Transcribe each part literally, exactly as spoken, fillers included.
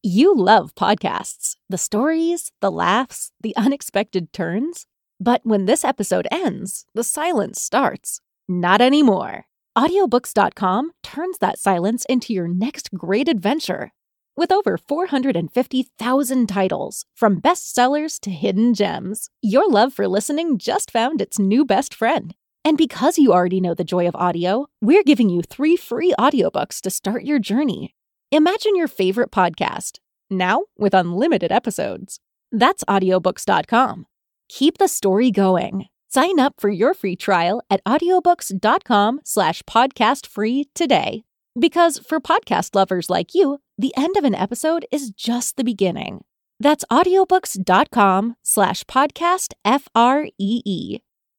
You love podcasts, the stories, the laughs, the unexpected turns. But when this episode ends, the silence starts. Not anymore. Audiobooks dot com turns that silence into your next great adventure. With over four hundred fifty thousand titles, from bestsellers to hidden gems, your love for listening just found its new best friend. And because you already know the joy of audio, we're giving you three free audiobooks to start your journey. Imagine your favorite podcast, now with unlimited episodes. That's audiobooks dot com. Keep the story going. Sign up for your free trial at audiobooks dot com slash podcast free today. Because for podcast lovers like you, the end of an episode is just the beginning. That's audiobooks dot com slash podcast F R E E.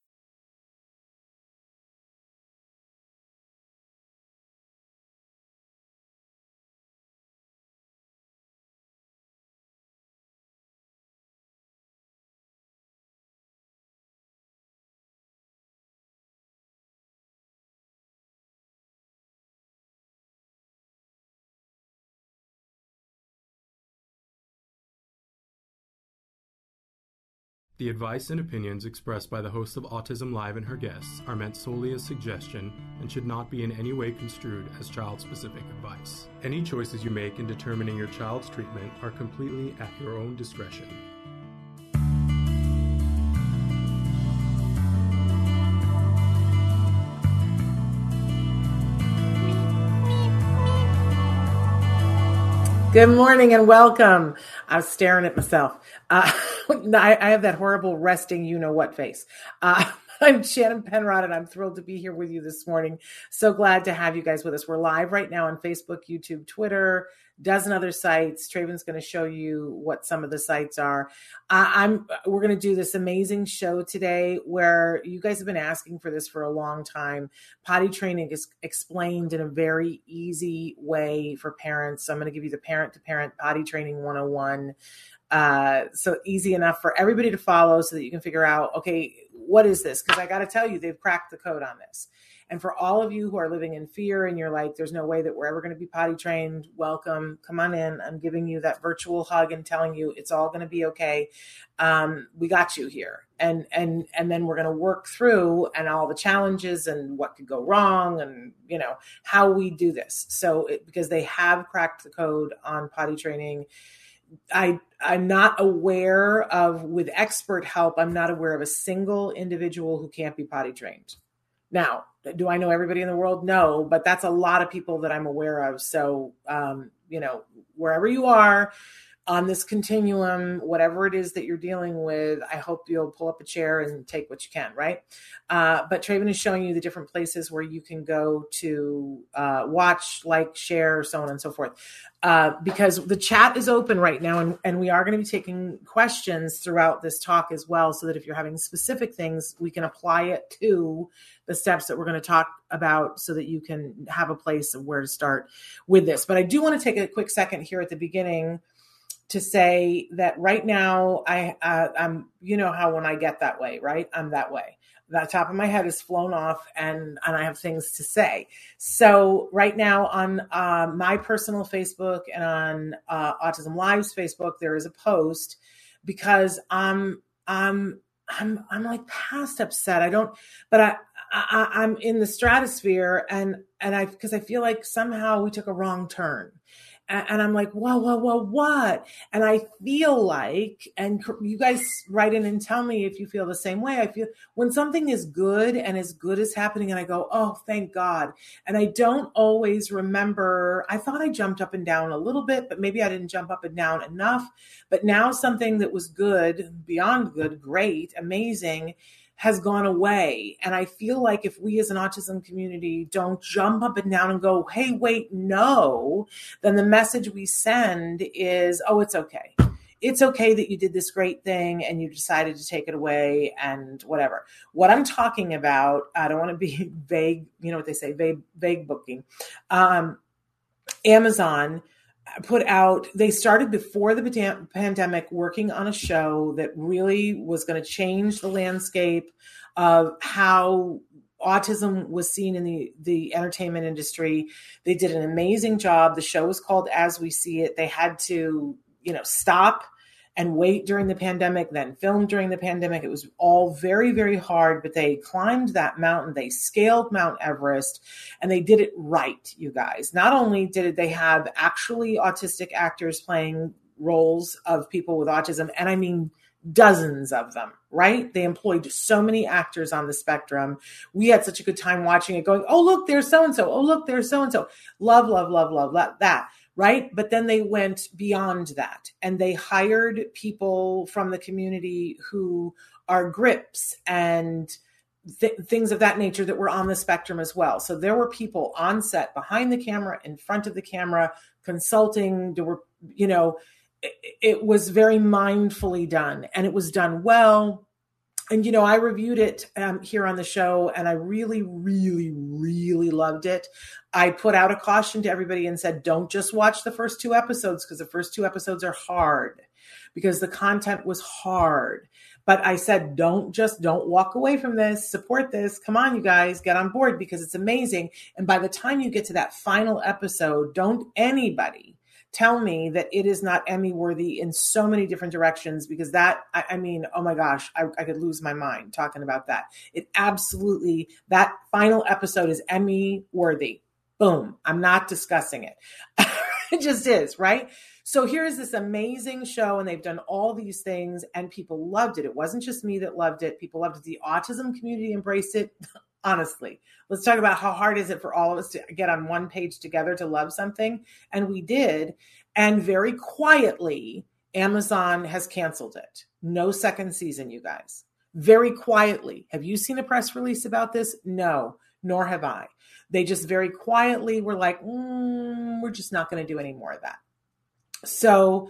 The advice and opinions expressed by the host of Autism Live and her guests are meant solely as suggestion and should not be in any way construed as child-specific advice. Any choices you make in determining your child's treatment are completely at your own discretion. Good morning and welcome. I was staring at myself. Uh, I, I have that horrible resting you-know-what face. Uh, I'm Shannon Penrod, and I'm thrilled to be here with you this morning. So glad to have you guys with us. We're live right now on Facebook, YouTube, Twitter, a dozen other sites. Traven's going to show you what some of the sites are. Uh, I'm. We're going to do this amazing show today where you guys have been asking for this for a long time. Potty training is explained in a very easy way for parents. So I'm going to give you the parent-to-parent potty training one oh one. Uh, so easy enough for everybody to follow so that you can figure out, okay, what is this? Because I got to tell you, they've cracked the code on this. And for all of you who are living in fear and you're like, there's no way that we're ever going to be potty trained, welcome, come on in. I'm giving you that virtual hug and telling you it's all going to be okay. Um, we got you here. And, and, and then we're going to work through and all the challenges and what could go wrong and, you know, how we do this. So it, because they have cracked the code on potty training, I, I'm not aware of, with expert help, I'm not aware of a single individual who can't be potty trained. Now, do I know everybody in the world? No, but that's a lot of people that I'm aware of. So, um, you know, wherever you are on this continuum, whatever it is that you're dealing with, I hope you'll pull up a chair and take what you can, right? Uh, but Traven is showing you the different places where you can go to uh, watch, like, share, so on and so forth. Uh, because the chat is open right now, and, and we are going to be taking questions throughout this talk as well, so that if you're having specific things, we can apply it to the steps that we're going to talk about so that you can have a place of where to start with this. But I do want to take a quick second here at the beginning to say that right now, I, uh, I'm, you know how when I get that way, right? I'm that way. The top of my head is flown off and, and I have things to say. So right now on uh, my personal Facebook and on uh, Autism Live's Facebook, there is a post because I'm, I'm, I'm, I'm like past upset. I don't, but I, I I'm in the stratosphere and, and I, because I feel like somehow we took a wrong turn. And I'm like, whoa, whoa, whoa, what? And I feel like, and you guys write in and tell me if you feel the same way. I feel when something is good and as good is happening and I go, oh, thank God. And I don't always remember, I thought I jumped up and down a little bit, but maybe I didn't jump up and down enough. But now something that was good, beyond good, great, amazing, has gone away. And I feel like if we as an autism community don't jump up and down and go, hey, wait, no, then the message we send is, oh, it's okay. It's okay that you did this great thing and you decided to take it away and whatever. What I'm talking about, I don't want to be vague, you know what they say, vague, vague booking. Um, Amazon put out, they started before the pandemic working on a show that really was going to change the landscape of how autism was seen in the, the entertainment industry. They did an amazing job. The show was called As We See It. They had to, you know, stop and wait during the pandemic, then film during the pandemic. It was all very, very hard, but they climbed that mountain. They scaled Mount Everest, and they did it right, you guys. Not only did they have actually autistic actors playing roles of people with autism, and I mean dozens of them, right? They employed so many actors on the spectrum. We had such a good time watching it, going, oh, look, there's so-and-so. Oh, look, there's so-and-so. Love, love, love, love, love that. Right. But then they went beyond that, and they hired people from the community who are grips and th- things of that nature that were on the spectrum as well. So there were people on set, behind the camera, in front of the camera, consulting. There were, you know, it, it was very mindfully done, and it was done well. And, you know, I reviewed it um, here on the show, and I really, really, really loved it. I put out a caution to everybody and said, don't just watch the first two episodes, because the first two episodes are hard, because the content was hard. But I said, don't just, don't walk away from this, support this. Come on, you guys, get on board, because it's amazing. And by the time you get to that final episode, don't anybody tell me that it is not Emmy worthy in so many different directions, because that, I, I mean, oh my gosh, I, I could lose my mind talking about that. It absolutely, that final episode is Emmy worthy. Boom. I'm not discussing it. It just is, right? So here's this amazing show, and they've done all these things, and people loved it. It wasn't just me that loved it. People loved it. The autism community embraced it. Honestly, let's talk about how hard is it for all of us to get on one page together to love something. And we did. And very quietly, Amazon has canceled it. No second season, you guys. Very quietly. Have you seen a press release about this? No, nor have I. They just very quietly were like, mm, we're just not going to do any more of that. So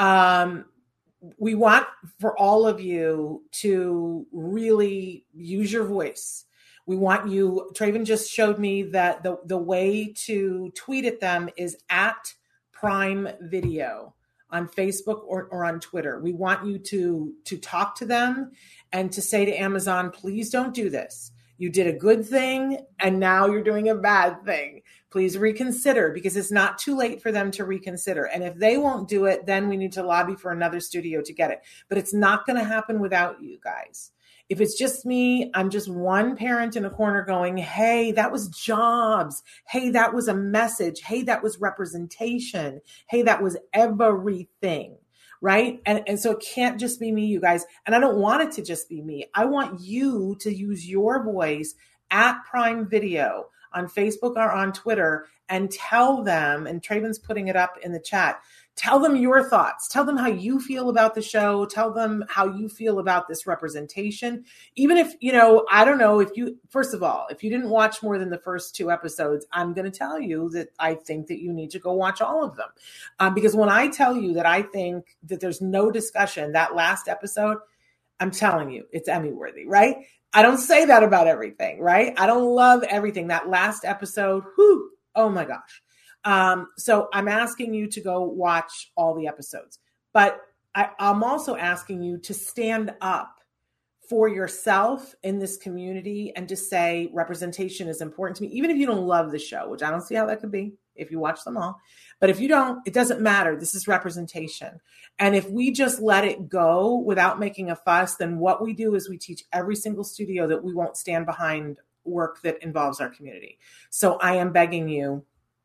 um, we want for all of you to really use your voice. We want you, Traven just showed me that the, the way to tweet at them is at Prime Video on Facebook or, or on Twitter. We want you to, to talk to them and to say to Amazon, please don't do this. You did a good thing, and now you're doing a bad thing. Please reconsider, because it's not too late for them to reconsider. And if they won't do it, then we need to lobby for another studio to get it. But it's not going to happen without you guys. If it's just me, I'm just one parent in a corner going, hey, that was jobs. Hey, that was a message. Hey, that was representation. Hey, that was everything. Right. And, and so it can't just be me, you guys. And I don't want it to just be me. I want you to use your voice at Prime Video on Facebook or on Twitter and tell them, and Traven's putting it up in the chat, tell them your thoughts. Tell them how you feel about the show. Tell them how you feel about this representation. Even if, you know, I don't know if you, first of all, if you didn't watch more than the first two episodes, I'm going to tell you that I think that you need to go watch all of them. Um, because when I tell you that I think that there's no discussion, that last episode, I'm telling you, it's Emmy worthy, right? I don't say that about everything, right? I don't love everything. That last episode, whew, oh my gosh. Um, so I'm asking you to go watch all the episodes, but I, I'm also asking you to stand up for yourself in this community and to say representation is important to me, even if you don't love the show, which I don't see how that could be if you watch them all. But if you don't, it doesn't matter. This is representation. And if we just let it go without making a fuss, then what we do is we teach every single studio that we won't stand behind work that involves our community. So I am begging you,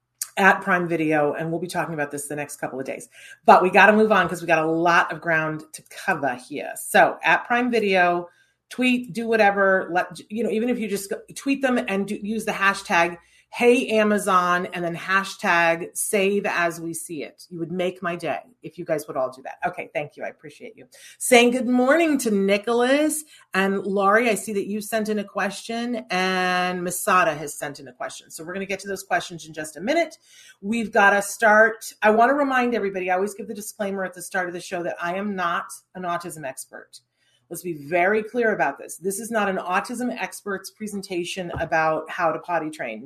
at Prime Video, and we'll be talking about this the next couple of days. But we got to move on because we got a lot of ground to cover here. So at Prime Video, tweet, do whatever. Let you know, even if you just tweet them and do, use the hashtag Hey Amazon, and then hashtag Save As We See It. You would make my day if you guys would all do that. Okay, thank you. I appreciate you. Saying good morning to Nicholas and Laurie. I see that you sent in a question, and Masada has sent in a question. So we're going to get to those questions in just a minute. We've got to start. I want to remind everybody, I always give the disclaimer at the start of the show that I am not an autism expert. Let's be very clear about this. This is not an autism expert's presentation about how to potty train.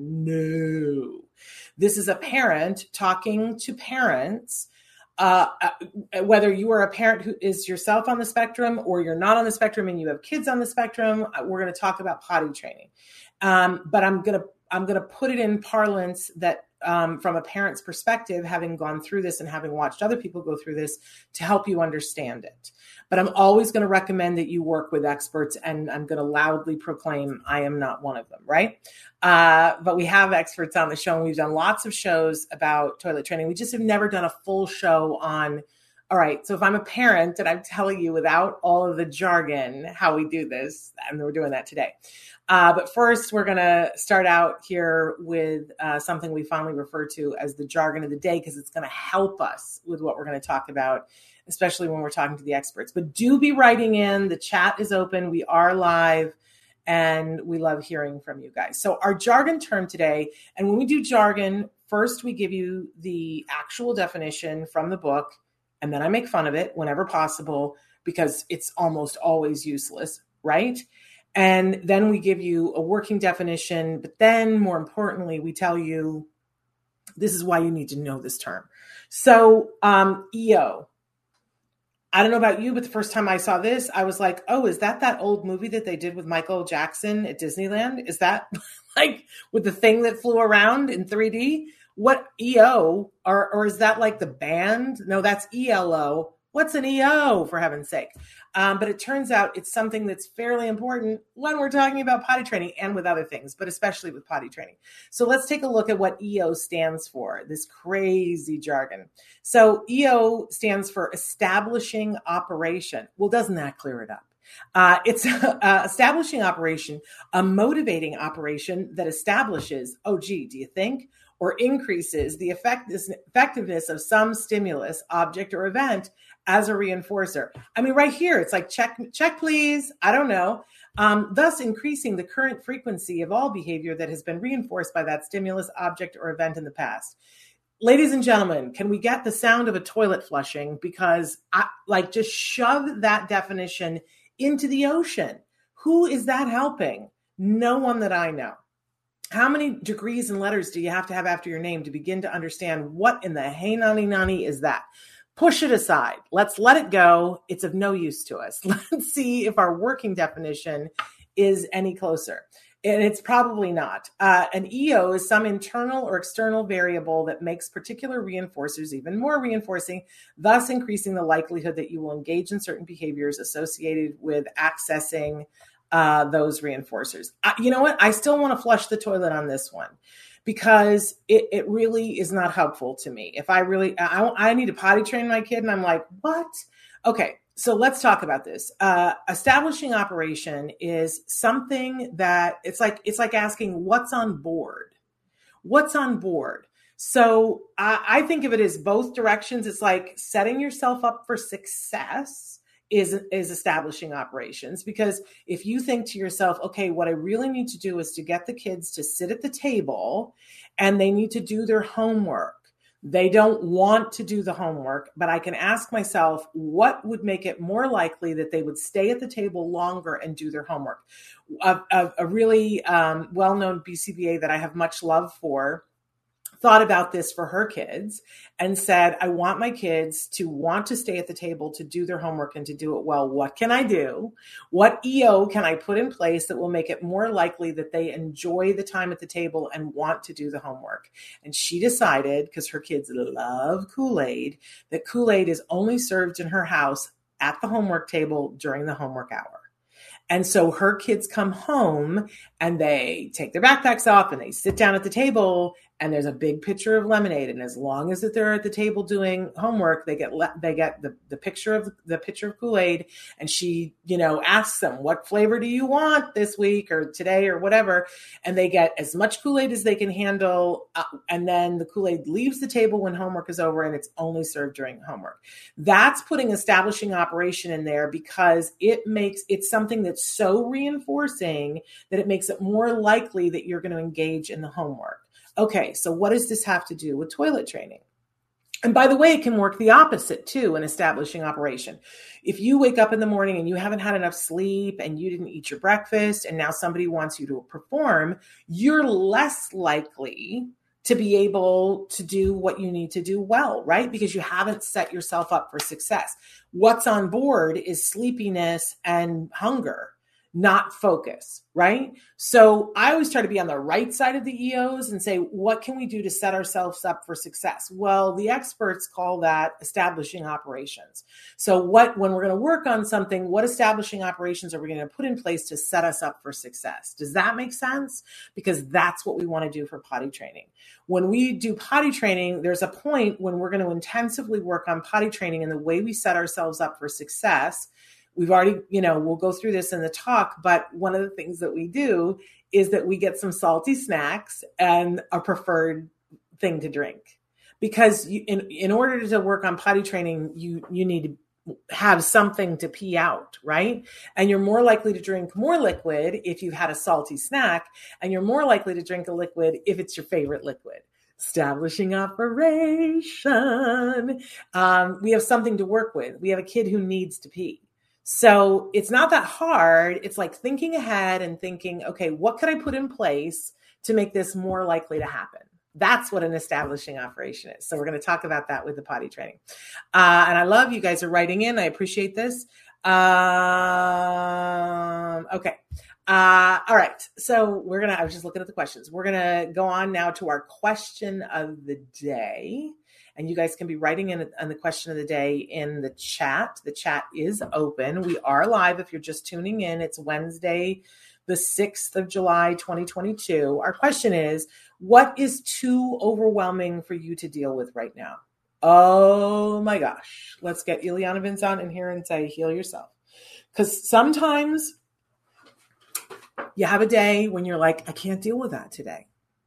No. This is a parent talking to parents, uh, whether you are a parent who is yourself on the spectrum or you're not on the spectrum and you have kids on the spectrum. We're going to talk about potty training. Um, but I'm going to, I'm going to put it in parlance that um, from a parent's perspective, having gone through this and having watched other people go through this to help you understand it. But I'm always going to recommend that you work with experts, and I'm going to loudly proclaim I am not one of them, right? Uh, but we have experts on the show, and we've done lots of shows about toilet training. We just have never done a full show on, all right, so if I'm a parent and I'm telling you without all of the jargon how we do this, and we're doing that today. Uh, but first, we're going to start out here with uh, something we fondly refer to as the jargon of the day, because it's going to help us with what we're going to talk about, especially when we're talking to the experts. But do be writing in. The chat is open. We are live, and we love hearing from you guys. So our jargon term today, and when we do jargon, first we give you the actual definition from the book, and then I make fun of it whenever possible because it's almost always useless, right? And then we give you a working definition, but then more importantly, we tell you this is why you need to know this term. So um, E O, I don't know about you, but the first time I saw this, I was like, oh, is that that old movie that they did with Michael Jackson at Disneyland? Is that like with the thing that flew around in three D? What E O, or, or is that like the band? No, that's E L O. What's an E O, for heaven's sake? Um, but it turns out it's something that's fairly important when we're talking about potty training and with other things, but especially with potty training. So let's take a look at what E O stands for, this crazy jargon. So E O stands for establishing operation. Well, doesn't that clear it up? Uh, it's uh, establishing operation, a motivating operation that establishes, oh, gee, do you think? Or increases the effectiveness of some stimulus, object, or event as a reinforcer. I mean, right here, it's like, check, check, please. I don't know. Um, thus increasing the current frequency of all behavior that has been reinforced by that stimulus, object, or event in the past. Ladies and gentlemen, can we get the sound of a toilet flushing? Because I like just shove that definition into the ocean. Who is that helping? No one that I know. How many degrees and letters do you have to have after your name to begin to understand what in the hey nani nani is that? Push it aside. Let's let it go. It's of no use to us. Let's see if our working definition is any closer. And it's probably not. Uh, an E O is some internal or external variable that makes particular reinforcers even more reinforcing, thus increasing the likelihood that you will engage in certain behaviors associated with accessing uh, those reinforcers. Uh, you know what? I still want to flush the toilet on this one because it, it really is not helpful to me. If I really, I, I need to potty train my kid and I'm like, what? Okay. So let's talk about this. Uh, establishing operation is something that it's like, it's like asking what's on board, what's on board. So I, I think of it as both directions. It's like setting yourself up for success is, is establishing operations. Because if you think to yourself, okay, what I really need to do is to get the kids to sit at the table and they need to do their homework. They don't want to do the homework, but I can ask myself, what would make it more likely that they would stay at the table longer and do their homework? A, a, a really um, well-known B C B A that I have much love for thought about this for her kids and said, I want my kids to want to stay at the table to do their homework and to do it well. What can I do? What E O can I put in place that will make it more likely that they enjoy the time at the table and want to do the homework? And she decided, because her kids love Kool-Aid, that Kool-Aid is only served in her house at the homework table during the homework hour. And so her kids come home and they take their backpacks off and they sit down at the table and there's a big pitcher of lemonade. And as long as that they're at the table doing homework, they get le- they get the, the picture of the, the pitcher of Kool-Aid. And she, you know, asks them, what flavor do you want this week or today or whatever? And they get as much Kool-Aid as they can handle. Uh, and then the Kool-Aid leaves the table when homework is over and it's only served during homework. That's putting establishing operation in there because it makes it's something that's so reinforcing that it makes it more likely that you're going to engage in the homework. Okay, so what does this have to do with toilet training? And by the way, it can work the opposite too in establishing operation. If you wake up in the morning and you haven't had enough sleep and you didn't eat your breakfast and now somebody wants you to perform, you're less likely to be able to do what you need to do well, right? Because you haven't set yourself up for success. What's on board is sleepiness and hunger. not focus, right? So I always try to be on the right side of the E Os and say, what can we do to set ourselves up for success? Well, the experts call that establishing operations. So what, when we're going to work on something, what establishing operations are we going to put in place to set us up for success? Does that make sense? Because that's what we want to do for potty training. When we do potty training, there's a point when we're going to intensively work on potty training and the way we set ourselves up for success. We've already, you know, we'll go through this in the talk, but one of the things that we do is that we get some salty snacks and a preferred thing to drink. Because you, in, in order to work on potty training, you, you need to have something to pee out, right? And you're more likely to drink more liquid if you've had a salty snack, and you're more likely to drink a liquid if it's your favorite liquid. Establishing operation. Um, we have something to work with. We have a kid who needs to pee. So it's not that hard. It's like thinking ahead and thinking, okay, what could I put in place to make this more likely to happen? That's what an establishing operation is. So we're going to talk about that with the potty training. Uh, and I love you guys are writing in. I appreciate this. Um, okay. Uh, all right. So we're going to, I was just looking at the questions. We're going to go on now to our question of the day. And you guys can be writing in on the question of the day in the chat. The chat is open. We are live if you're just tuning in. It's Wednesday, the sixth of July, twenty twenty-two. Our question is, what is too overwhelming for you to deal with right now? Oh my gosh. Let's get Ileana Vince on in here and say, heal yourself. Because sometimes you have a day when you're like, I can't deal with that today.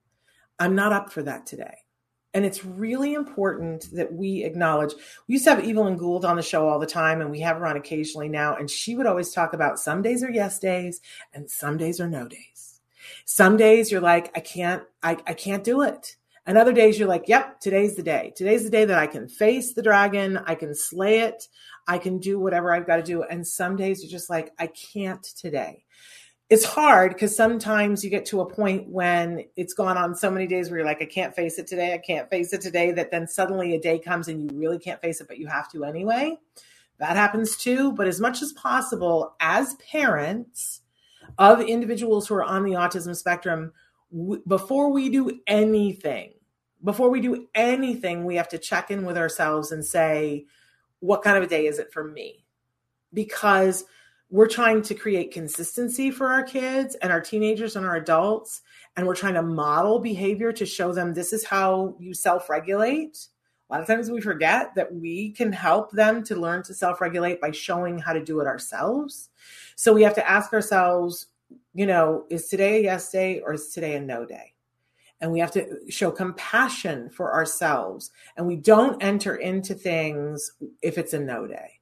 I'm not up for that today. And it's really important that we acknowledge, we used to have Evelyn Gould on the show all the time, and we have her on occasionally now. And she would always talk about some days are yes days and some days are no days. Some days you're like, I can't, I, I can't do it. And other days you're like, yep, today's the day. Today's the day that I can face the dragon. I can slay it. I can do whatever I've got to do. And some days you're just like, I can't today. It's hard because sometimes you get to a point when it's gone on so many days where you're like, I can't face it today. I can't face it today. That then suddenly a day comes and you really can't face it, but you have to anyway. That happens too. But as much as possible, as parents of individuals who are on the autism spectrum, w- before we do anything, before we do anything, we have to check in with ourselves and say, what kind of a day is it for me? Because we're trying to create consistency for our kids and our teenagers and our adults. And we're trying to model behavior to show them this is how you self-regulate. A lot of times we forget that we can help them to learn to self-regulate by showing how to do it ourselves. So we have to ask ourselves, you know, is today a yes day or is today a no day? And we have to show compassion for ourselves. And we don't enter into things if it's a no day.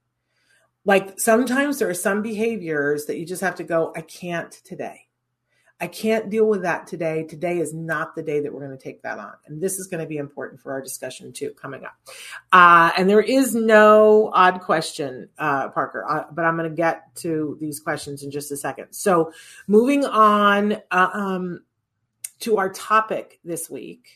Like sometimes there are some behaviors that you just have to go, I can't today. I can't deal with that today. Today is not the day that we're going to take that on. And this is going to be important for our discussion too, coming up. Uh, and there is no odd question, uh, Parker, uh, but I'm going to get to these questions in just a second. So moving on uh, um, to our topic this week.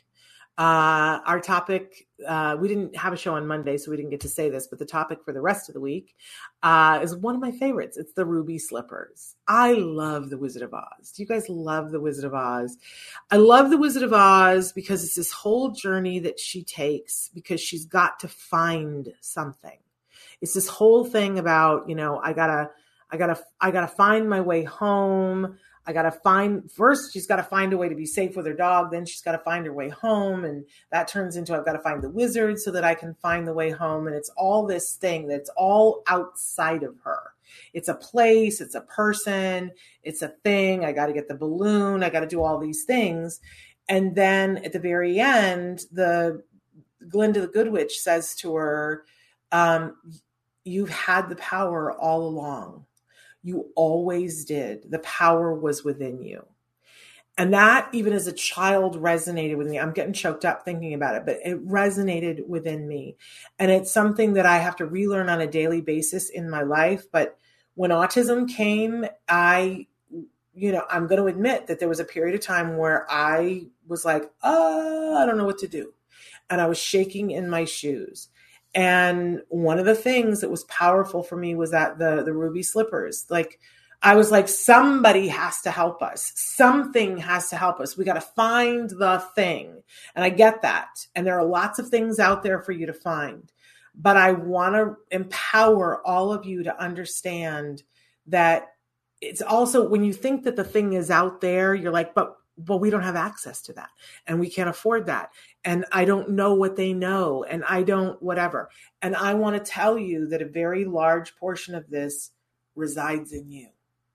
Uh, our topic, uh, we didn't have a show on Monday, so we didn't get to say this, but the topic for the rest of the week uh, is one of my favorites. It's the Ruby Slippers. I love The Wizard of Oz. Do you guys love The Wizard of Oz? I love The Wizard of Oz because it's this whole journey that she takes because she's got to find something. It's this whole thing about, you know, I gotta, I gotta, I gotta find my way home. I got to find, first, she's got to find a way to be safe with her dog. Then she's got to find her way home. And that turns into, I've got to find the wizard so that I can find the way home. And it's all this thing that's all outside of her. It's a place, it's a person, it's a thing. I got to get the balloon. I got to do all these things. And then at the very end, the Glinda the Good Witch says to her, um, you've had the power all along. You always did. The power was within you. And that, even as a child, resonated with me. I'm getting choked up thinking about it, but it resonated within me. And it's something that I have to relearn on a daily basis in my life. But when autism came, I, you know, I'm going to admit that there was a period of time where I was like, oh, I don't know what to do. And I was shaking in my shoes. And one of the things that was powerful for me was that the, the Ruby Slippers, like I was like, somebody has to help us. Something has to help us. We got to find the thing. And I get that. And there are lots of things out there for you to find. But I want to empower all of you to understand that it's also, when you think that the thing is out there, you're like, but, but we don't have access to that. And we can't afford that. And I don't know what they know. And I don't, whatever. And I want to tell you that a very large portion of this resides in you.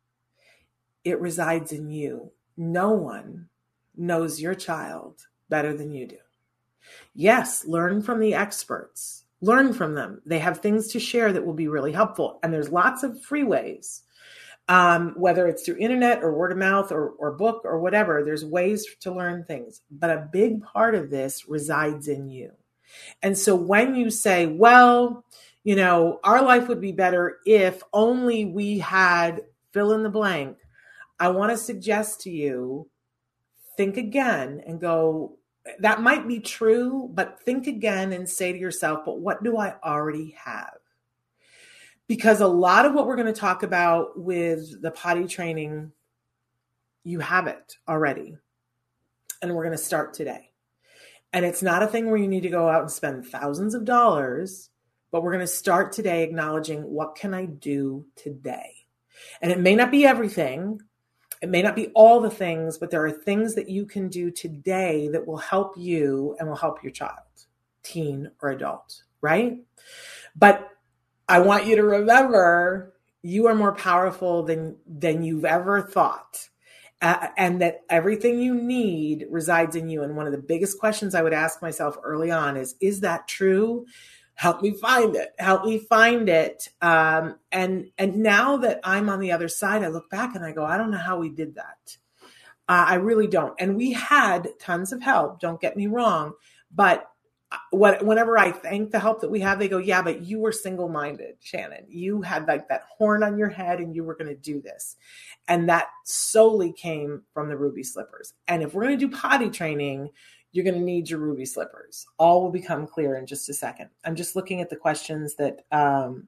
It resides in you. No one knows your child better than you do. Yes, learn from the experts. Learn from them. They have things to share that will be really helpful. And there's lots of free ways, um, whether it's through internet or word of mouth or, or book or whatever. There's ways to learn things. But a big part of this resides in you. And so when you say, well, you know, our life would be better if only we had fill in the blank, I want to suggest to you, think again and go, that might be true, but think again and say to yourself, but what do I already have? Because a lot of what we're going to talk about with the potty training, you have it already. And we're going to start today. And it's not a thing where you need to go out and spend thousands of dollars, but we're going to start today acknowledging, what can I do today? And it may not be everything. It may not be all the things, but there are things that you can do today that will help you and will help your child, teen or adult, right? But I want you to remember, you are more powerful than, than you've ever thought. Uh, and that everything you need resides in you. And one of the biggest questions I would ask myself early on is, is that true? Help me find it. Help me find it. Um, and, and now that I'm on the other side, I look back and I go, I don't know how we did that. Uh, I really don't. And we had tons of help. Don't get me wrong. But what, whenever I thank the help that we have, they go, yeah, but you were single-minded, Shannon. You had like that horn on your head and you were going to do this. And that solely came from the Ruby Slippers. And if we're going to do potty training, you're going to need your Ruby Slippers. All will become clear in just a second. I'm just looking at the questions that, um,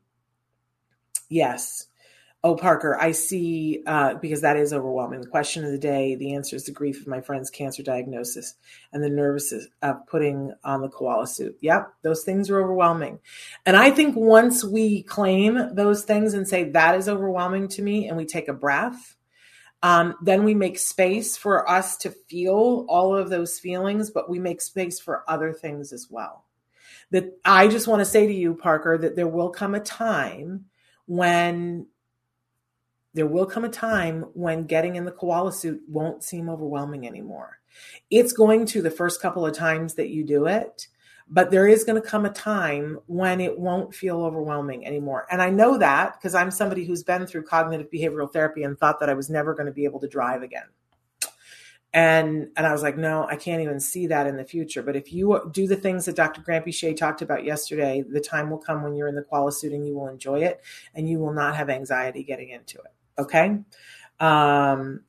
yes. Oh, Parker, I see, uh, because that is overwhelming. The question of the day, the answer is the grief of my friend's cancer diagnosis and the nervousness of putting on the koala suit. Yep, those things are overwhelming. And I think once we claim those things and say that is overwhelming to me, and we take a breath, Um, then we make space for us to feel all of those feelings, but we make space for other things as well. That I just want to say to you, Parker, that there will come a time when there will come a time when getting in the koala suit won't seem overwhelming anymore. It's going to the first couple of times that you do it, but there is going to come a time when it won't feel overwhelming anymore. And I know that because I'm somebody who's been through cognitive behavioral therapy and thought that I was never going to be able to drive again. And, and I was like, no, I can't even see that in the future. But if you do the things that Doctor Grampy Shea talked about yesterday, the time will come when you're in the koala suit and you will enjoy it and you will not have anxiety getting into it. Okay. Um,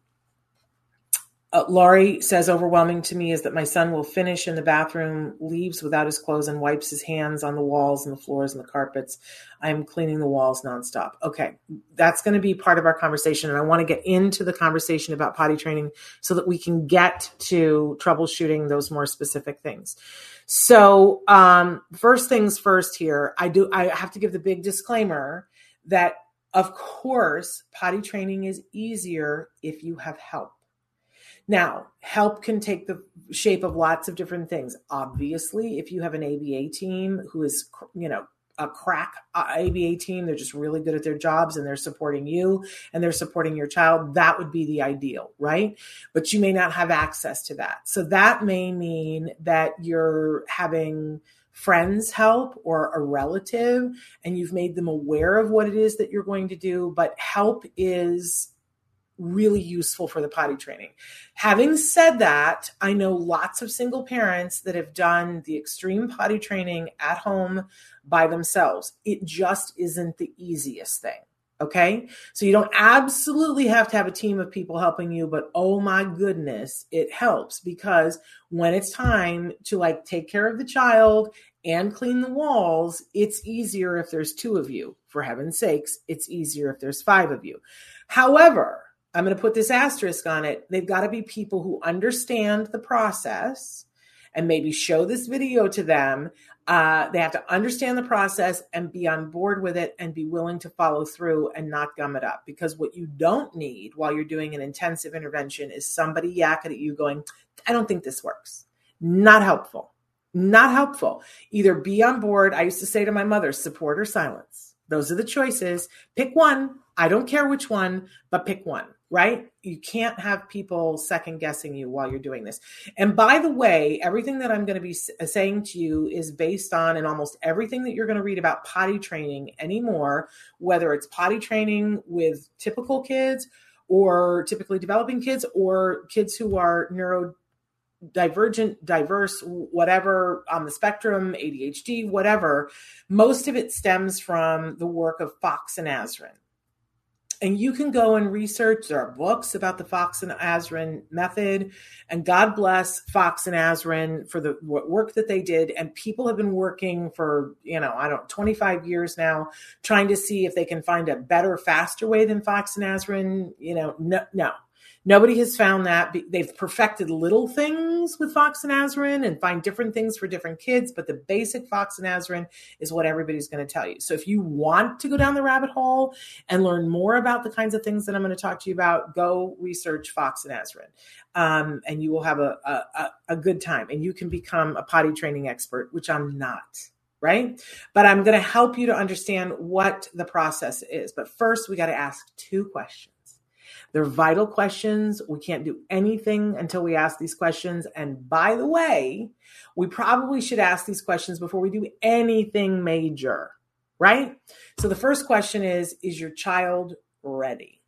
Uh, Laurie says, overwhelming to me is that my son will finish in the bathroom, leaves without his clothes, and wipes his hands on the walls and the floors and the carpets. I'm cleaning the walls nonstop. Okay, that's going to be part of our conversation. And I want to get into the conversation about potty training so that we can get to troubleshooting those more specific things. So um, first things first here, I do. I have to give the big disclaimer that, of course, potty training is easier if you have help. Now, help can take the shape of lots of different things. Obviously, if you have an A B A team who is, you know, a crack A B A team, they're just really good at their jobs and they're supporting you and they're supporting your child, that would be the ideal, right? But you may not have access to that. So that may mean that you're having friends help or a relative and you've made them aware of what it is that you're going to do, but help is really useful for the potty training. Having said that, I know lots of single parents that have done the extreme potty training at home by themselves. It just isn't the easiest thing. Okay. So you don't absolutely have to have a team of people helping you, but oh my goodness, it helps because when it's time to like take care of the child and clean the walls, it's easier if there's two of you. For heaven's sakes, it's easier if there's five of you. However, I'm going to put this asterisk on it. They've got to be people who understand the process and maybe show this video to them. Uh, they have to understand the process and be on board with it and be willing to follow through and not gum it up. Because what you don't need while you're doing an intensive intervention is somebody yakking at you going, I don't think this works. Not helpful. Not helpful. Either be on board. I used to say to my mother, support or silence. Those are the choices. Pick one. I don't care which one, but pick one, right? You can't have people second guessing you while you're doing this. And by the way, everything that I'm going to be saying to you is based on, and almost everything that you're going to read about potty training anymore, whether it's potty training with typical kids or typically developing kids or kids who are neurodivergent, diverse, whatever on the spectrum, A D H D, whatever, most of it stems from the work of Fox and Azrin. And you can go and research. There are books about the Fox and Azrin method. And God bless Fox and Azrin for the work that they did. And people have been working for, you know, I don't know, twenty-five years now, trying to see if they can find a better, faster way than Fox and Azrin. You know, no, no. Nobody has found that. They've perfected little things with Fox and Azrin and find different things for different kids, but the basic Fox and Azrin is what everybody's going to tell you. So if you want to go down the rabbit hole and learn more about the kinds of things that I'm going to talk to you about, go research Fox and Azrin, um, and you will have a, a, a good time. And you can become a potty training expert, which I'm not. Right? But I'm going to help you to understand what the process is. But first, we got to ask two questions. They're vital questions. We can't do anything until we ask these questions. And by the way, we probably should ask these questions before we do anything major, right? So the first question is, is your child ready?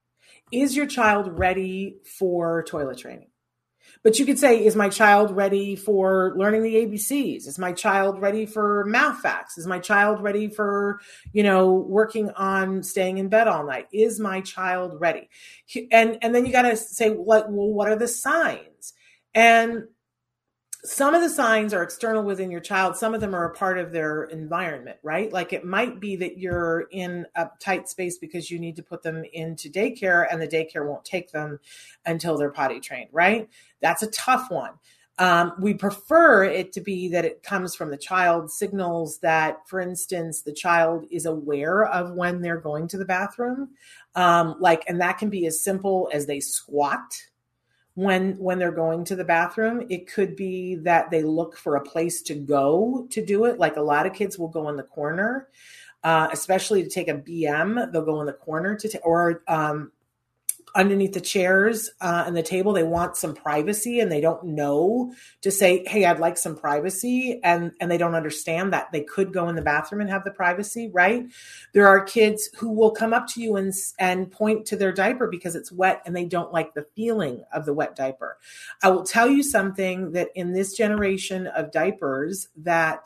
Is your child ready for toilet training? But you could say, is my child ready for learning the A B Cs? Is my child ready for math facts? Is my child ready for, you know, working on staying in bed all night? Is my child ready? And, and then you got to say, like, well, what are the signs? And some of the signs are external within your child. Some of them are a part of their environment, right? Like it might be that you're in a tight space because you need to put them into daycare and the daycare won't take them until they're potty trained, right? That's a tough one. Um, we prefer it to be that it comes from the child, signals that, for instance, the child is aware of when they're going to the bathroom. Um, like, and that can be as simple as they squat when when they're going to the bathroom. It could be that they look for a place to go to do it. Like a lot of kids will go in the corner, uh, especially to take a B M. They'll go in the corner to, ta- or um, underneath the chairs uh, and the table. They want some privacy and they don't know to say, hey, I'd like some privacy. And, and they don't understand that they could go in the bathroom and have the privacy, right? There are kids who will come up to you and, and point to their diaper because it's wet and they don't like the feeling of the wet diaper. I will tell you something that in this generation of diapers that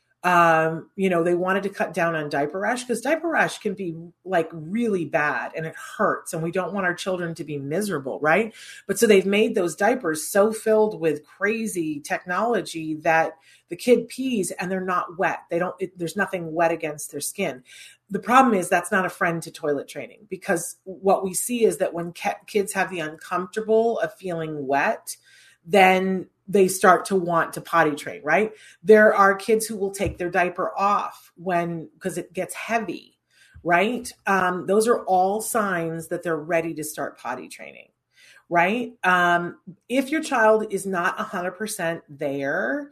Um, you know, they wanted to cut down on diaper rash because diaper rash can be like really bad and it hurts and we don't want our children to be miserable, right? But so they've made those diapers so filled with crazy technology that the kid pees and they're not wet. They don't, it, there's nothing wet against their skin. The problem is that's not a friend to toilet training because what we see is that when ke- kids have the uncomfortable of feeling wet, then they start to want to potty train, right? There are kids who will take their diaper off when, because it gets heavy, right? Um, those are all signs that they're ready to start potty training, right? Um, if your child is not one hundred percent there,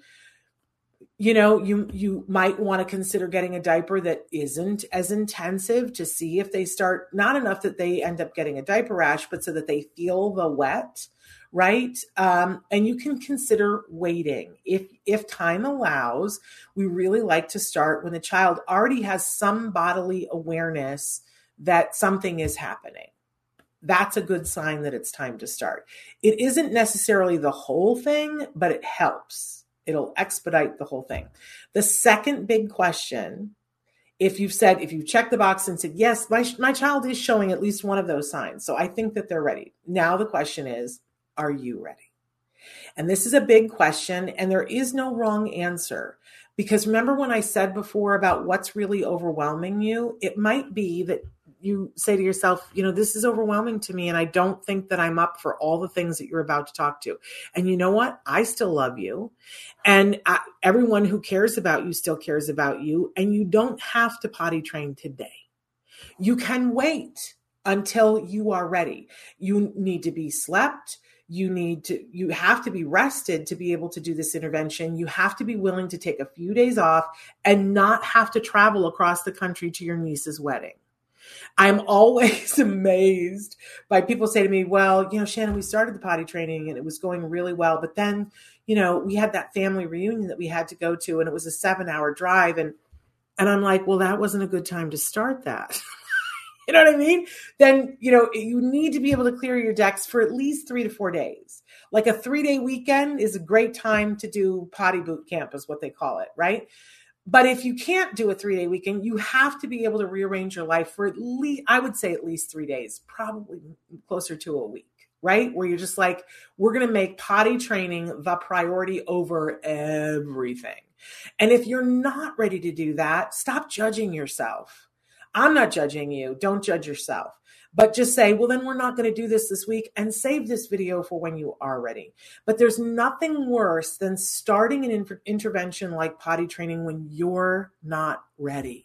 you know, you, you might want to consider getting a diaper that isn't as intensive to see if they start, not enough that they end up getting a diaper rash, but so that they feel the wet, right? Um, and you can consider waiting. If, if time allows, we really like to start when the child already has some bodily awareness that something is happening. That's a good sign that it's time to start. It isn't necessarily the whole thing, but it helps. It'll expedite the whole thing. The second big question, if you've said, if you've checked the box and said, yes, my, my child is showing at least one of those signs, so I think that they're ready. Now the question is, are you ready? And this is a big question, and there is no wrong answer Because remember when I said before about what's really overwhelming you? It might be that you say to yourself, you know, this is overwhelming to me and I don't think that I'm up for all the things that you're about to talk to. And you know what? I still love you. And I, everyone who cares about you still cares about you. And you don't have to potty train today. You can wait until you are ready. You need to be slept. You need to, you have to be rested to be able to do this intervention. You have to be willing to take a few days off and not have to travel across the country to your niece's wedding. I'm always amazed by people say to me, well, you know, Shannon, we started the potty training and it was going really well. But then, you know, we had that family reunion that we had to go to and it was a seven hour drive. And, and I'm like, well, that wasn't a good time to start that. You know what I mean? Then, you know, you need to be able to clear your decks for at least three to four days. Like a three day weekend is a great time to do potty boot camp is what they call it. Right. But if you can't do a three day weekend, you have to be able to rearrange your life for at least, I would say at least three days, probably closer to a week, right? Where you're just like, we're going to make potty training the priority over everything. And if you're not ready to do that, stop judging yourself. I'm not judging you. Don't judge yourself. But just say, well, then we're not going to do this this week and save this video for when you are ready. But there's nothing worse than starting an in- intervention like potty training when you're not ready.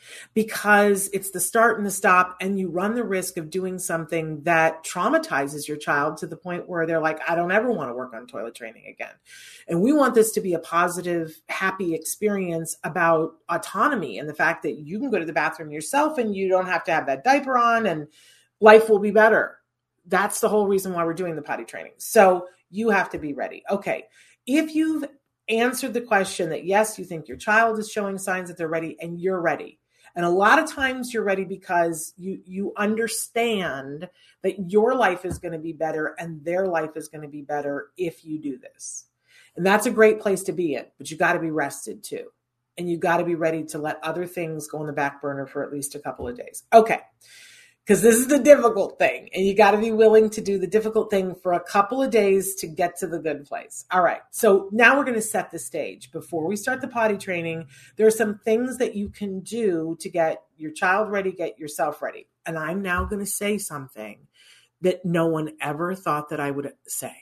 Because it's the start and the stop, and you run the risk of doing something that traumatizes your child to the point where they're like, I don't ever want to work on toilet training again. And we want this to be a positive, happy experience about autonomy and the fact that you can go to the bathroom yourself and you don't have to have that diaper on and life will be better. That's the whole reason why we're doing the potty training. So you have to be ready. Okay. If you've answered the question that yes, you think your child is showing signs that they're ready and you're ready. And a lot of times you're ready because you, you understand that your life is going to be better and their life is going to be better if you do this. And that's a great place to be in, but you got to be rested too. And you got to be ready to let other things go on the back burner for at least a couple of days. Okay. Because this is the difficult thing, and you got to be willing to do the difficult thing for a couple of days to get to the good place. All right. So now we're going to set the stage. Before we start the potty training, there are some things that you can do to get your child ready, get yourself ready. And I'm now going to say something that no one ever thought that I would say.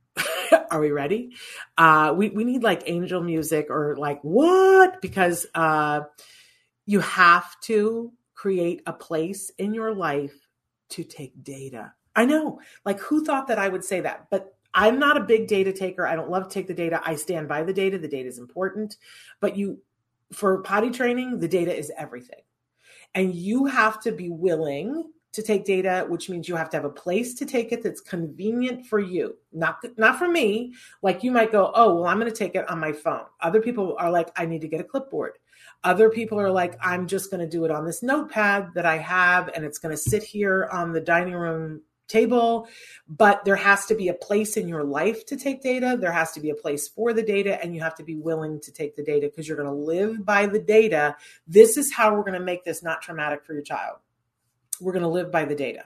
Are we ready? Uh, we, we need like angel music or like what? Because uh, you have to create a place in your life to take data. I know, like who thought that I would say that? But I'm not a big data taker. I don't love to take the data. I stand by the data. The data is important. But you, for potty training, the data is everything. And you have to be willing to take data, which means you have to have a place to take it that's convenient for you. Not, not for me. Like you might go, oh, well, I'm going to take it on my phone. Other people are like, I need to get a clipboard. Other people are like, I'm just going to do it on this notepad that I have, and it's going to sit here on the dining room table. But there has to be a place in your life to take data. There has to be a place for the data, and you have to be willing to take the data because you're going to live by the data. This is how we're going to make this not traumatic for your child. We're going to live by the data.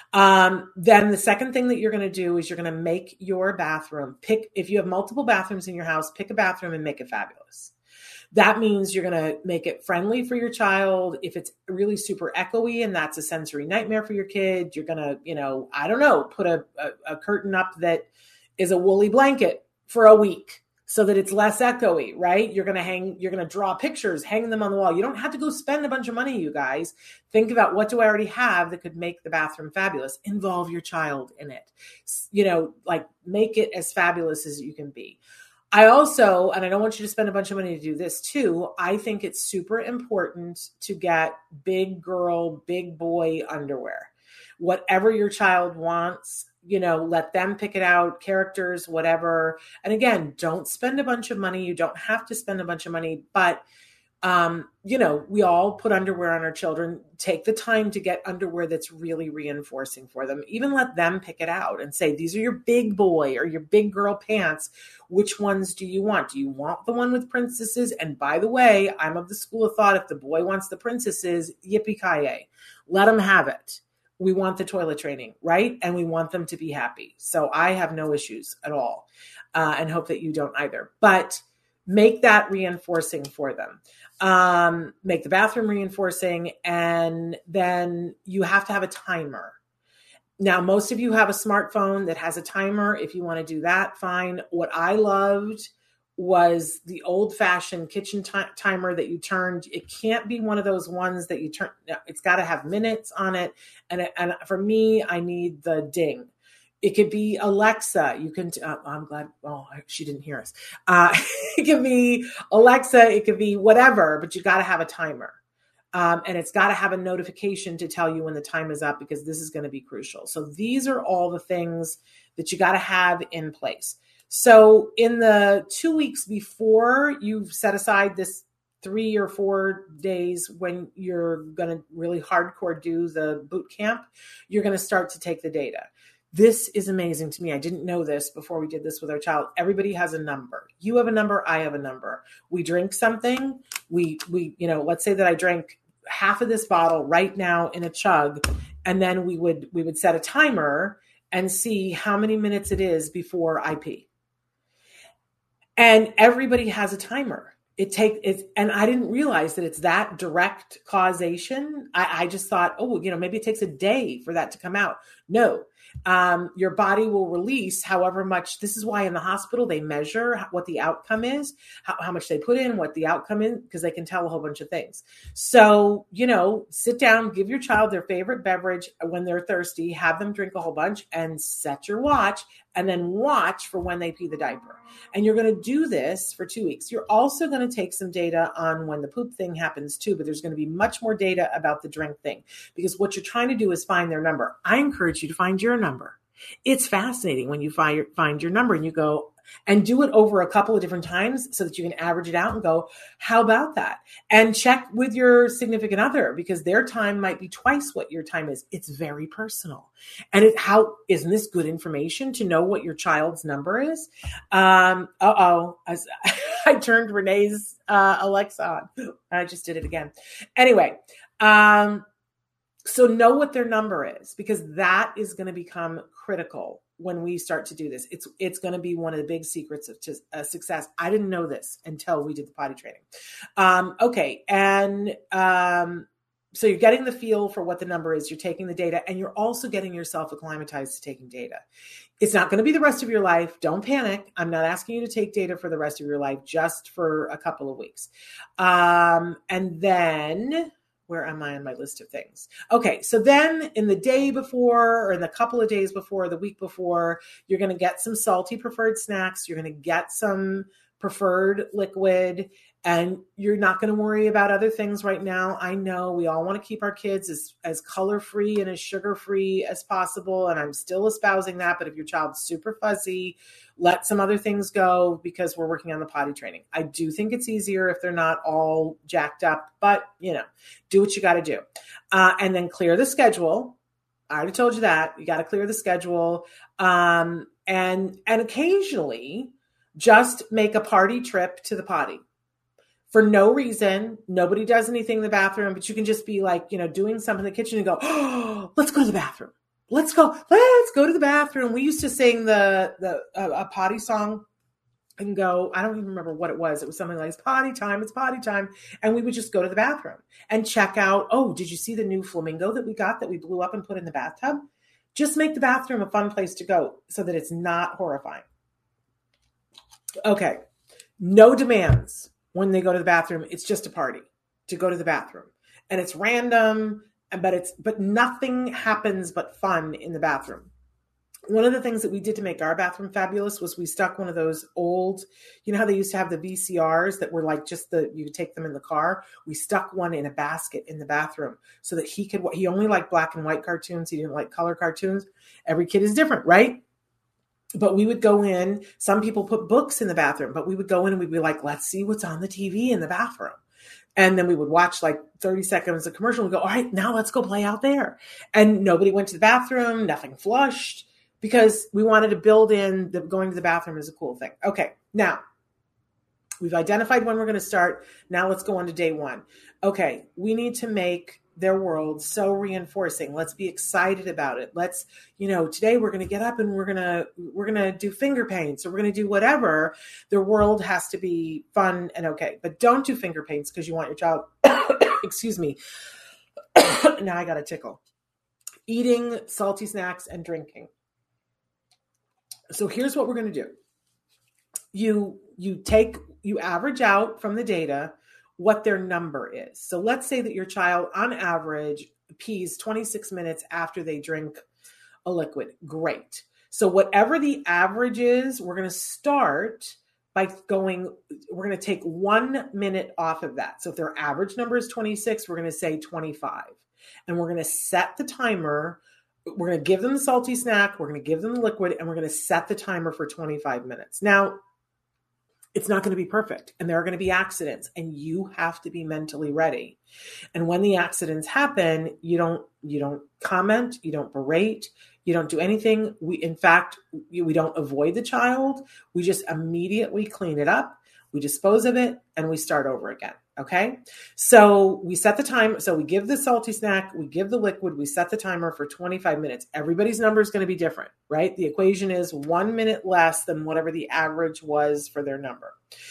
Um, then the second thing that you're going to do is you're going to make your bathroom. Pick, if you have multiple bathrooms in your house, pick a bathroom and make it fabulous. That means you're going to make it friendly for your child. If it's really super echoey and that's a sensory nightmare for your kid, you're going to, you know, I don't know, put a, a, a curtain up that is a woolly blanket for a week so that it's less echoey, right? You're going to hang, you're going to draw pictures, hang them on the wall. You don't have to go spend a bunch of money, you guys. Think about what do I already have that could make the bathroom fabulous. Involve your child in it. You know, like make it as fabulous as you can be. I also, and I don't want you to spend a bunch of money to do this too, I think it's super important to get big girl, big boy underwear. Whatever your child wants, you know, let them pick it out, characters, whatever. And again, don't spend a bunch of money. You don't have to spend a bunch of money, but Um, you know, we all put underwear on our children. Take the time to get underwear that's really reinforcing for them. Even let them pick it out and say, these are your big boy or your big girl pants. Which ones do you want? Do you want the one with princesses? And by the way, I'm of the school of thought, if the boy wants the princesses, yippee-ki-yay. Let them have it. We want the toilet training, right? And we want them to be happy. So I have no issues at all uh, and hope that you don't either. But make that reinforcing for them. Um, make the bathroom reinforcing, and then you have to have a timer. Now, most of you have a smartphone that has a timer. If you want to do that, fine. What I loved was the old-fashioned kitchen t- timer that you turned. It can't be one of those ones that you turn. It's got to have minutes on it. And, it, and for me, I need the ding. It could be Alexa. You can, uh, I'm glad, oh, she didn't hear us. Uh, it could be Alexa. It could be whatever, but you got to have a timer. Um, and it's got to have a notification to tell you when the time is up, because this is going to be crucial. So these are all the things that you got to have in place. So in the two weeks before you've set aside this three or four days when you're going to really hardcore do the boot camp, you're going to start to take the data. This is amazing to me. I didn't know this before we did this with our child. Everybody has a number. You have a number. I have a number. We drink something. We, we, you know, let's say that I drank half of this bottle right now in a chug. And then we would, we would set a timer and see how many minutes it is before I pee. And everybody has a timer. It take it, and I didn't realize that it's that direct causation. I, I just thought, oh, you know, maybe it takes a day for that to come out. No, um, your body will release however much. This is why in the hospital they measure what the outcome is, how, how much they put in, what the outcome is, because they can tell a whole bunch of things. So, you know, sit down, give your child their favorite beverage when they're thirsty, have them drink a whole bunch, and set your watch, and then watch for when they pee the diaper. And you're going to do this for two weeks. You're also going to take some data on when the poop thing happens too, but there's going to be much more data about the drink thing, because what you're trying to do is find their number. I encourage you to find your number. It's fascinating when you find your, find your number and you go and do it over a couple of different times so that you can average it out and go, how about that? And check with your significant other, because their time might be twice what your time is. It's very personal. And it, how, isn't this good information to know what your child's number is? Um, uh-oh, I, I turned Renee's uh, Alexa on. I just did it again. Anyway, um, so know what their number is, because that is going to become critical when we start to do this. It's it's going to be one of the big secrets of to, uh, success. I didn't know this until we did the potty training. Um, okay. And um, so you're getting the feel for what the number is. You're taking the data, and you're also getting yourself acclimatized to taking data. It's not going to be the rest of your life. Don't panic. I'm not asking you to take data for the rest of your life, just for a couple of weeks. Um, and then... where am I on my list of things? Okay. So then in the day before, or in the couple of days before, the week before, you're going to get some salty preferred snacks. You're going to get some preferred liquid, and you're not going to worry about other things right now. I know we all want to keep our kids as, as color-free and as sugar-free as possible. And I'm still espousing that. But if your child's super fuzzy, let some other things go, because we're working on the potty training. I do think it's easier if they're not all jacked up, but you know, do what you got to do. Uh, and then clear the schedule. I already told you that. You got to clear the schedule. Um, and, and occasionally just make a party trip to the potty. For no reason, nobody does anything in the bathroom, but you can just be like, you know, doing something in the kitchen and go, oh, let's go to the bathroom. Let's go. Let's go to the bathroom. We used to sing the the uh, a potty song and go, I don't even remember what it was. It was something like, it's potty time. It's potty time. And we would just go to the bathroom and check out, oh, did you see the new flamingo that we got that we blew up and put in the bathtub? Just make the bathroom a fun place to go so that it's not horrifying. Okay. No demands when they go to the bathroom. It's just a party to go to the bathroom. And it's random, but it's but nothing happens but fun in the bathroom. One of the things that we did to make our bathroom fabulous was we stuck one of those old, you know how they used to have the V C Rs that were like just the, you could take them in the car. We stuck one in a basket in the bathroom so that he could, he only liked black and white cartoons. He didn't like color cartoons. Every kid is different, right? But we would go in, some people put books in the bathroom, but we would go in and we'd be like, let's see what's on the T V in the bathroom. And then we would watch like thirty seconds of commercial and go, all right, now let's go play out there. And nobody went to the bathroom, nothing flushed, because we wanted to build in the going to the bathroom is a cool thing. Okay. Now we've identified when we're going to start. Now let's go on to day one. Okay. We need to make their world so reinforcing. Let's be excited about it. Let's, you know, today we're going to get up and we're going to, we're going to do finger paints, or we're going to do whatever. Their world has to be fun and okay, but don't do finger paints because you want your child, excuse me. Now I got a tickle. Eating salty snacks and drinking. So here's what we're going to do. You, you take, you average out from the data what their number is. So let's say that your child on average pees twenty-six minutes after they drink a liquid. Great. So whatever the average is, we're going to start by going, we're going to take one minute off of that. So if their average number is twenty-six, we're going to say twenty-five. And we're going to set the timer. We're going to give them the salty snack. We're going to give them the liquid, and we're going to set the timer for twenty-five minutes. Now, it's not going to be perfect, and there are going to be accidents, and you have to be mentally ready. And when the accidents happen, you don't, you don't comment, you don't berate, you don't do anything. We, in fact, we don't avoid the child. We just immediately clean it up. We dispose of it, and we start over again. Okay. So we set the time. So we give the salty snack, we give the liquid, we set the timer for twenty-five minutes. Everybody's number is going to be different, right? The equation is one minute less than whatever the average was for their number.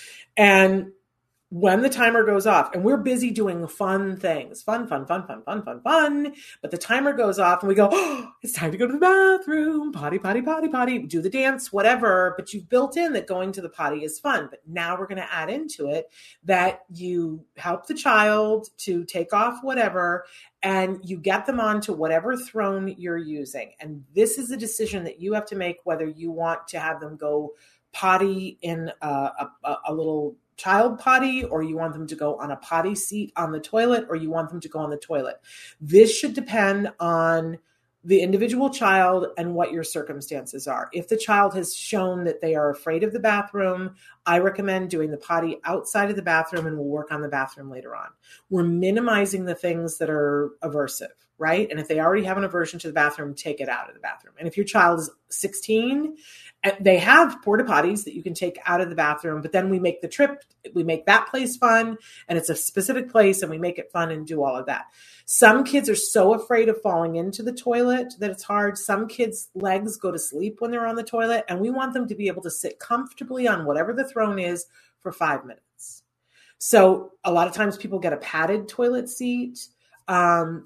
And when the timer goes off, and we're busy doing fun things, fun, fun, fun, fun, fun, fun, fun, but the timer goes off and we go, oh, it's time to go to the bathroom, potty, potty, potty, potty, do the dance, whatever. But you've built in that going to the potty is fun. But now we're going to add into it that you help the child to take off whatever, and you get them onto whatever throne you're using. And this is a decision that you have to make, whether you want to have them go potty in a, a, a little child potty, or you want them to go on a potty seat on the toilet, or you want them to go on the toilet. This should depend on the individual child and what your circumstances are. If the child has shown that they are afraid of the bathroom, I recommend doing the potty outside of the bathroom, and we'll work on the bathroom later on. We're minimizing the things that are aversive, right? And if they already have an aversion to the bathroom, take it out of the bathroom. And if your child is sixteen, they have porta potties that you can take out of the bathroom, but then we make the trip, we make that place fun, and it's a specific place, and we make it fun and do all of that. Some kids are so afraid of falling into the toilet that it's hard. Some kids' legs go to sleep when they're on the toilet, and we want them to be able to sit comfortably on whatever the throne is for five minutes. So a lot of times people get a padded toilet seat. Um,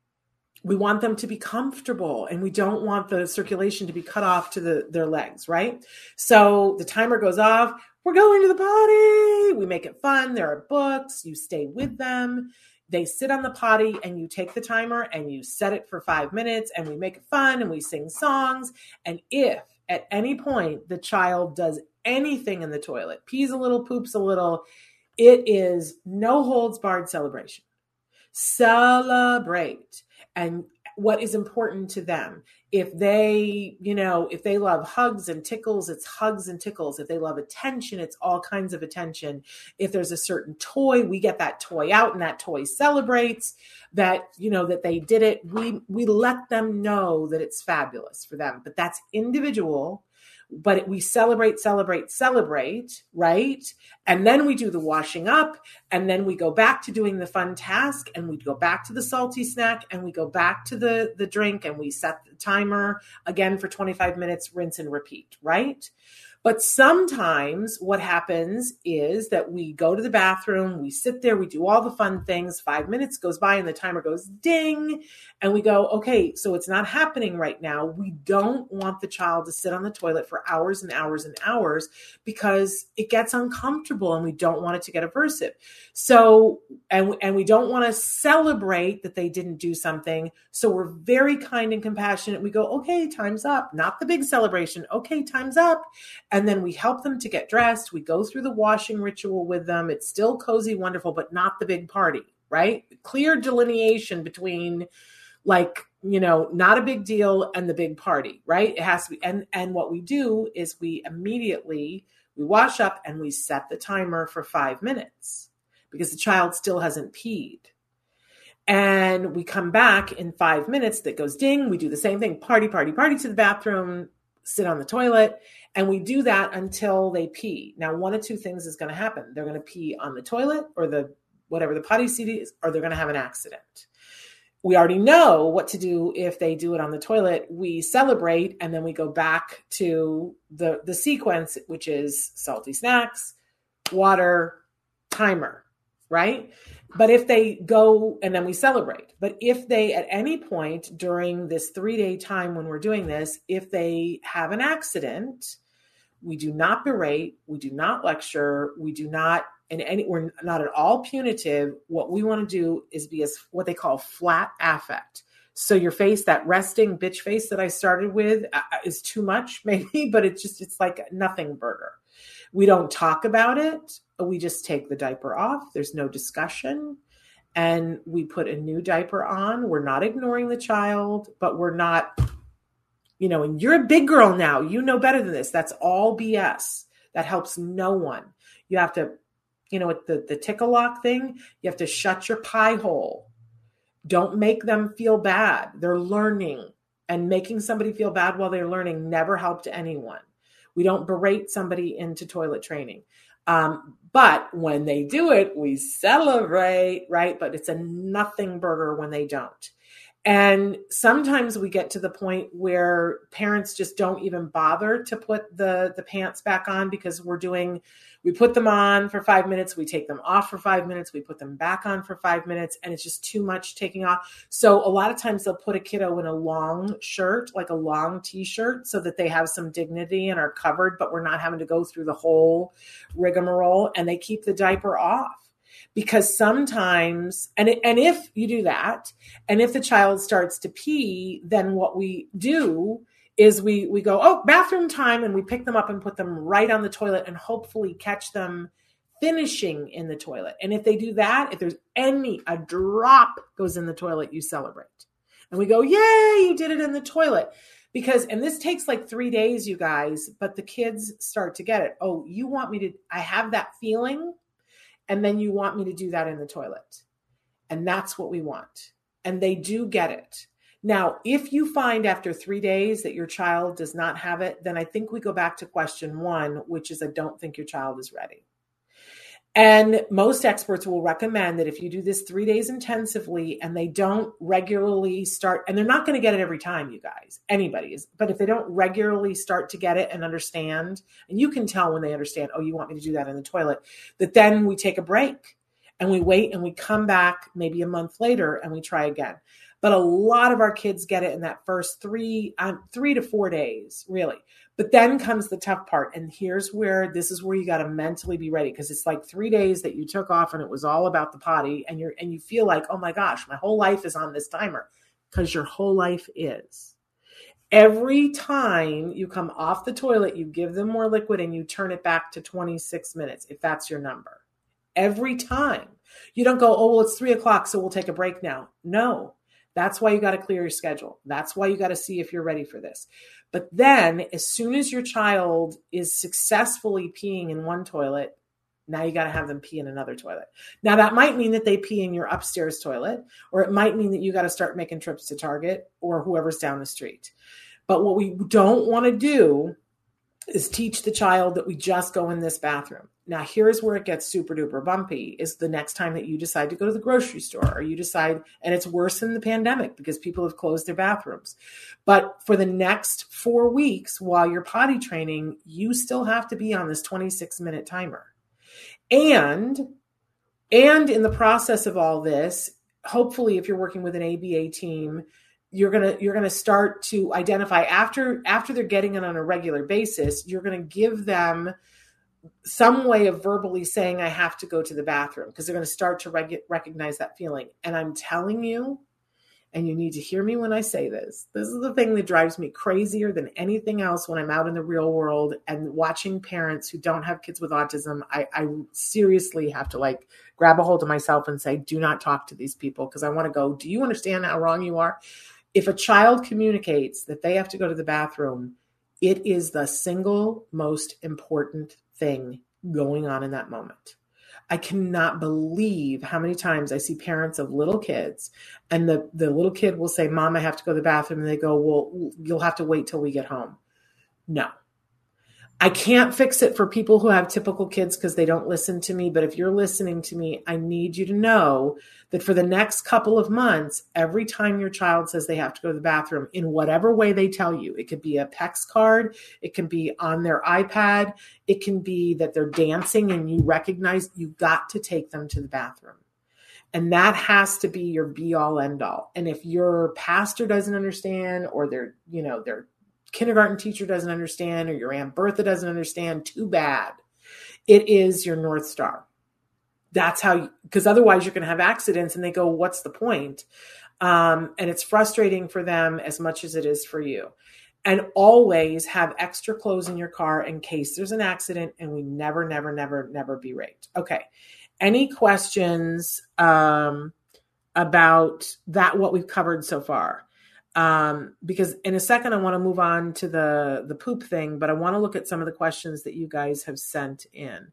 We want them to be comfortable, and we don't want the circulation to be cut off to the, their legs, right? So the timer goes off. We're going to the potty. We make it fun. There are books. You stay with them. They sit on the potty, and you take the timer and you set it for five minutes, and we make it fun, and we sing songs. And if at any point the child does anything in the toilet, pees a little, poops a little, it is no holds barred celebration. Celebrate. And what is important to them. If they, you know, if they love hugs and tickles, it's hugs and tickles. If they love attention, it's all kinds of attention. If there's a certain toy, we get that toy out, and that toy celebrates that, you know, that they did it. We, we let them know that it's fabulous for them, but that's individual. But we celebrate, celebrate, celebrate, right? And then we do the washing up, and then we go back to doing the fun task, and we go back to the salty snack, and we go back to the, the drink, and we set the timer again for twenty-five minutes, rinse and repeat, right? But sometimes what happens is that we go to the bathroom, we sit there, we do all the fun things, five minutes goes by and the timer goes ding, and we go, okay, so it's not happening right now. We don't want the child to sit on the toilet for hours and hours and hours because it gets uncomfortable, and we don't want it to get aversive. So, and, and we don't want to celebrate that they didn't do something. So we're very kind and compassionate. We go, okay, time's up. Not the big celebration. Okay, time's up. And then we help them to get dressed. We go through the washing ritual with them. It's still cozy, wonderful, but not the big party, right? Clear delineation between, like, you know, not a big deal and the big party, right? It has to be. And, and what we do is we immediately, we wash up and we set the timer for five minutes because the child still hasn't peed. And we come back in five minutes, that goes ding. We do the same thing, party, party, party to the bathroom, sit on the toilet. And we do that until they pee. Now, one of two things is going to happen. They're going to pee on the toilet, or the whatever the potty seat is, or they're going to have an accident. We already know what to do if they do it on the toilet. We celebrate, and then we go back to the, the sequence, which is salty snacks, water, timer, right? But if they go, and then we celebrate. But if they, at any point during this three-day time when we're doing this, if they have an accident, we do not berate, we do not lecture, we do not, and any, we're not at all punitive. What we want to do is be as what they call flat affect. So your face, that resting bitch face that I started with uh, is too much maybe, but it's just, it's like nothing burger. We don't talk about it. We just take the diaper off. There's no discussion. And we put a new diaper on. We're not ignoring the child, but we're not, you know, and you're a big girl now. You know better than this. That's all B S. That helps no one. You have to, you know, with the, the tickle lock thing, you have to shut your pie hole. Don't make them feel bad. They're learning, and making somebody feel bad while they're learning never helped anyone. We don't berate somebody into toilet training. Um, but when they do it, we celebrate, right? But it's a nothing burger when they don't. And sometimes we get to the point where parents just don't even bother to put the, the pants back on because we're doing, we put them on for five minutes, we take them off for five minutes, we put them back on for five minutes, and it's just too much taking off. So a lot of times they'll put a kiddo in a long shirt, like a long t-shirt, so that they have some dignity and are covered, but we're not having to go through the whole rigmarole, and they keep the diaper off. Because sometimes, and and if you do that, and if the child starts to pee, then what we do is we we go, oh, bathroom time, and we pick them up and put them right on the toilet and hopefully catch them finishing in the toilet. And if they do that, if there's any, a drop goes in the toilet, you celebrate. And we go, yay, you did it in the toilet. Because, and this takes like three days, you guys, but the kids start to get it. Oh, you want me to, I have that feeling. And then you want me to do that in the toilet. And that's what we want. And they do get it. Now, if you find after three days that your child does not have it, then I think we go back to question one, which is I don't think your child is ready. And most experts will recommend that if you do this three days intensively and they don't regularly start, and they're not going to get it every time, you guys, anybody is, but if they don't regularly start to get it and understand, and you can tell when they understand, oh, you want me to do that in the toilet, that then we take a break and we wait and we come back maybe a month later and we try again. But a lot of our kids get it in that first three, um, three to four days, really. But then comes the tough part. And here's where, this is where you got to mentally be ready. Because it's like three days that you took off and it was all about the potty. And you're, and you feel like, oh my gosh, my whole life is on this timer. Because your whole life is. Every time you come off the toilet, you give them more liquid and you turn it back to twenty-six minutes, if that's your number. Every time. You don't go, oh, well, it's three o'clock, so we'll take a break now. No. That's why you got to clear your schedule. That's why you got to see if you're ready for this. But then as soon as your child is successfully peeing in one toilet, now you got to have them pee in another toilet. Now that might mean that they pee in your upstairs toilet, or it might mean that you got to start making trips to Target or whoever's down the street. But what we don't want to do is teach the child that we just go in this bathroom. Now, here's where it gets super duper bumpy is the next time that you decide to go to the grocery store or you decide, and it's worse than the pandemic because people have closed their bathrooms. But for the next four weeks while you're potty training, you still have to be on this twenty-six minute timer. And, and in the process of all this, hopefully if you're working with an A B A team, you're going to, you're going to start to identify after, after they're getting it on a regular basis, you're going to give them some way of verbally saying, I have to go to the bathroom, because they're going to start to reg- recognize that feeling. And I'm telling you, and you need to hear me when I say this, this is the thing that drives me crazier than anything else when I'm out in the real world and watching parents who don't have kids with autism. I, I seriously have to like grab a hold of myself and say, do not talk to these people, because I want to go, do you understand how wrong you are? If a child communicates that they have to go to the bathroom, it is the single most important thing going on in that moment. I cannot believe how many times I see parents of little kids and the, the little kid will say, Mom, I have to go to the bathroom. And they go, well, you'll have to wait till we get home. No. I can't fix it for people who have typical kids because they don't listen to me. But if you're listening to me, I need you to know that for the next couple of months, every time your child says they have to go to the bathroom in whatever way they tell you, it could be a PEX card, it can be on their iPad, it can be that they're dancing and you recognize you've got to take them to the bathroom. And that has to be your be all end all. And if your pastor doesn't understand, or their, you know, their kindergarten teacher doesn't understand, or your Aunt Bertha doesn't understand, too bad. It is your North Star. That's how, because otherwise you're going to have accidents and they go, what's the point? Um, and it's frustrating for them as much as it is for you. And always have extra clothes in your car in case there's an accident, and we never, never, never, never be raped. Okay. Any questions um, about that, what we've covered so far? Um, because in a second, I want to move on to the, the poop thing, but I want to look at some of the questions that you guys have sent in.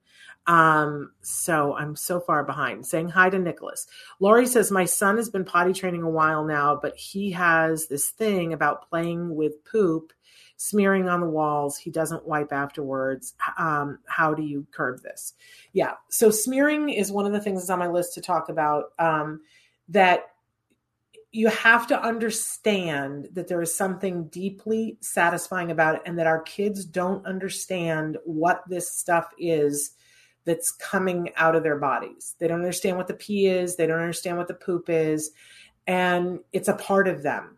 Um, so I'm so far behind. Saying hi to Nicholas. Lori says, my son has been potty training a while now, but he has this thing about playing with poop, smearing on the walls. He doesn't wipe afterwards. Um, how do you curb this? Yeah. So smearing is one of the things that's on my list to talk about, um, that you have to understand that there is something deeply satisfying about it, and that our kids don't understand what this stuff is that's coming out of their bodies. They don't understand what the pee is. They don't understand what the poop is. And it's a part of them.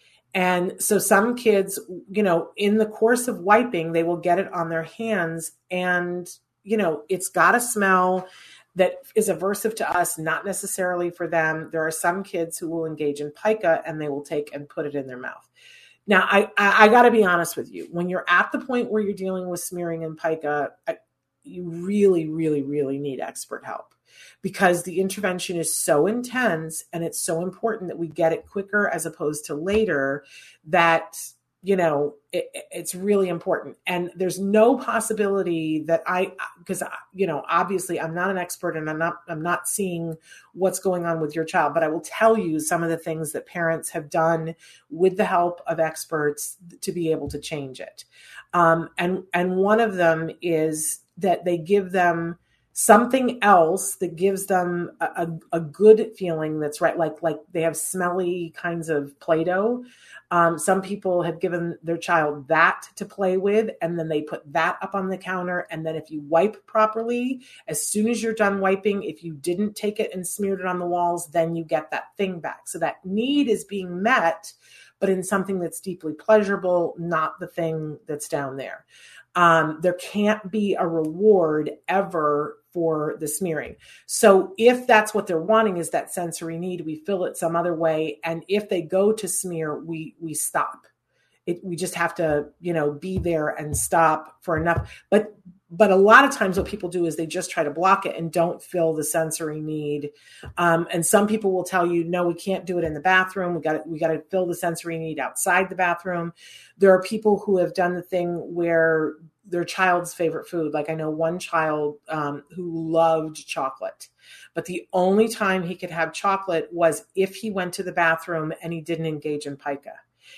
And so some kids, you know, in the course of wiping, they will get it on their hands, and, you know, it's got a smell that is aversive to us, not necessarily for them. There are some kids who will engage in pica and they will take and put it in their mouth. Now, I, I, I got to be honest with you. When you're at the point where you're dealing with smearing and pica, I, you really, really, really need expert help, because the intervention is so intense and it's so important that we get it quicker as opposed to later, that, you know, it, it's really important. And there's no possibility that I, because, you know, obviously I'm not an expert and I'm not, I'm not seeing what's going on with your child, but I will tell you some of the things that parents have done with the help of experts to be able to change it. Um, and, and one of them is that they give them something else that gives them a, a, a good feeling that's right. Like, like they have smelly kinds of Play-Doh. Um, some people have given their child that to play with, and then they put that up on the counter. And then if you wipe properly, as soon as you're done wiping, if you didn't take it and smeared it on the walls, then you get that thing back. So that need is being met, but in something that's deeply pleasurable, not the thing that's down there. Um, there can't be a reward ever for the smearing. So if that's what they're wanting, is that sensory need, we fill it some other way. And if they go to smear, we, we stop it. We just have to, you know, be there and stop for enough. But, but a lot of times what people do is they just try to block it and don't fill the sensory need. Um, and some people will tell you, no, we can't do it in the bathroom. We got to, we got to fill the sensory need outside the bathroom. There are people who have done the thing where their child's favorite food. Like I know one child um, who loved chocolate, but the only time he could have chocolate was if he went to the bathroom and he didn't engage in pica.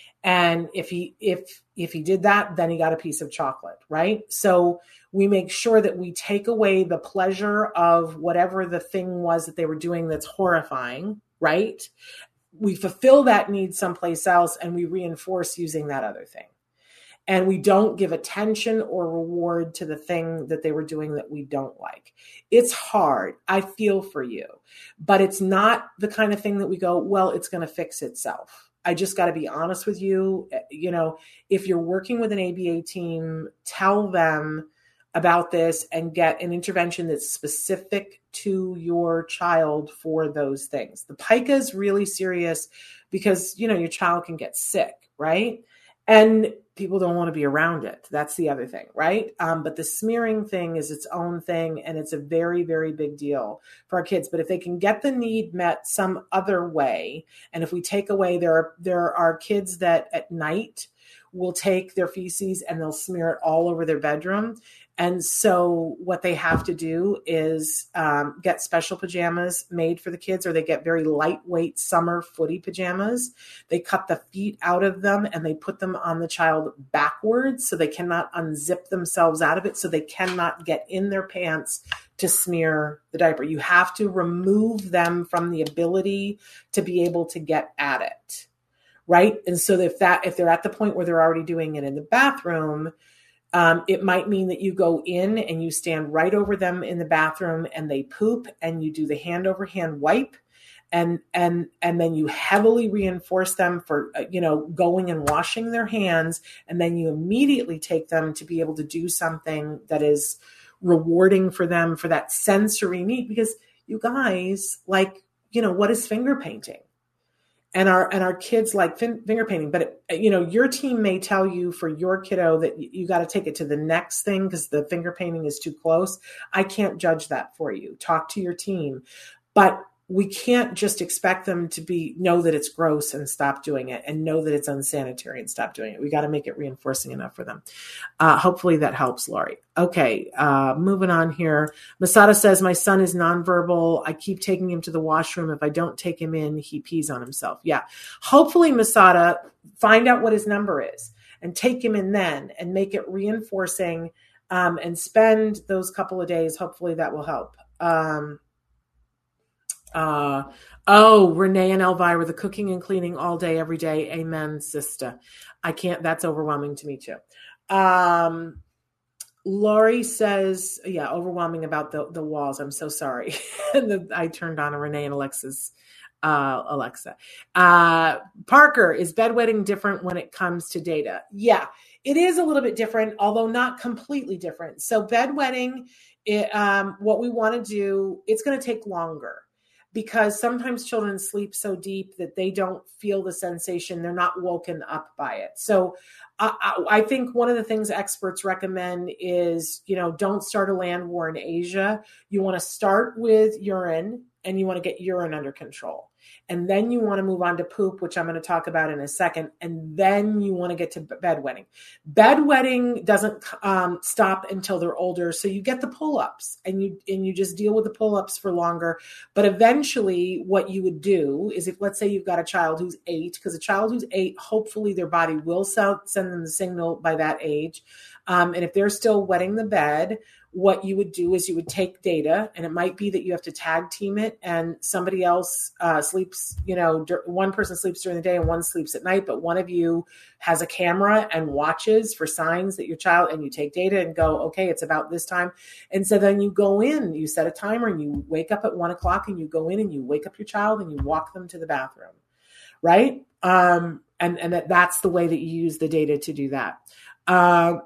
And if he, if, if he did that, then he got a piece of chocolate, right? So we make sure that we take away the pleasure of whatever the thing was that they were doing that's horrifying, right? We fulfill that need someplace else, and we reinforce using that other thing. And we don't give attention or reward to the thing that they were doing that we don't like. It's hard. I feel for you, but it's not the kind of thing that we go, well, it's going to fix itself. I just got to be honest with you. You know, if you're working with an A B A team, tell them about this and get an intervention that's specific to your child for those things. The pica is really serious because, you know, your child can get sick, right? And people don't want to be around it. That's the other thing, right? Um, but the smearing thing is its own thing, and it's a very, very big deal for our kids. But if they can get the need met some other way, and if we take away, there are, there are kids that at night will take their feces and they'll smear it all over their bedroom. And so what they have to do is um, get special pajamas made for the kids, or they get very lightweight summer footy pajamas. They cut the feet out of them and they put them on the child child backwards, so they cannot unzip themselves out of it, so they cannot get in their pants to smear the diaper. You have to remove them from the ability to be able to get at it, right? And so if that if they're at the point where they're already doing it in the bathroom, um, it might mean that you go in and you stand right over them in the bathroom and they poop, and you do the hand over hand wipe. And, and, and then you heavily reinforce them for, you know, going and washing their hands. And then you immediately take them to be able to do something that is rewarding for them for that sensory need. Because you guys, like, you know, what is finger painting? And our, and our kids like fin- finger painting, but it, you know, your team may tell you for your kiddo that you, you got to take it to the next thing because the finger painting is too close. I can't judge that for you. Talk to your team, but we can't just expect them to be know that it's gross and stop doing it, and know that it's unsanitary and stop doing it. We got to make it reinforcing enough for them. Uh, hopefully that helps, Lori. Okay, uh, moving on here. Masada says, my son is nonverbal. I keep taking him to the washroom. If I don't take him in, he pees on himself. Yeah. Hopefully, Masada, find out what his number is and take him in then and make it reinforcing, um, and spend those couple of days. Hopefully that will help. Um, Uh, oh, Renee and Elvira, the cooking and cleaning all day, every day. Amen, sister. I can't, that's overwhelming to me too. Um, Lori says, yeah, overwhelming about the, the walls. I'm so sorry. the, I turned on a Renee and Alexa's, uh, Alexa. Uh, Parker, is bedwetting different when it comes to data? Yeah, it is a little bit different, although not completely different. So bedwetting, it, um, what we want to do, it's going to take longer, because sometimes children sleep so deep that they don't feel the sensation. They're not woken up by it. So uh, I think one of the things experts recommend is, you know, don't start a land war in Asia. You want to start with urine, and you want to get urine under control. And then you want to move on to poop, which I'm going to talk about in a second. And then you want to get to bedwetting. Bedwetting doesn't um, stop until they're older. So you get the pull-ups and you, and you just deal with the pull-ups for longer. But eventually what you would do is, if, let's say you've got a child who's eight, because a child who's eight, hopefully their body will send them the signal by that age. Um, and if they're still wetting the bed, what you would do is you would take data, and it might be that you have to tag team it, and somebody else uh, sleeps, you know, one person sleeps during the day and one sleeps at night, but one of you has a camera and watches for signs that your child, and you take data and go, okay, it's about this time. And so then you go in, you set a timer, and you wake up at one o'clock, and you go in and you wake up your child and you walk them to the bathroom. Right. Um, and, and that, that's the way that you use the data to do that. Uh,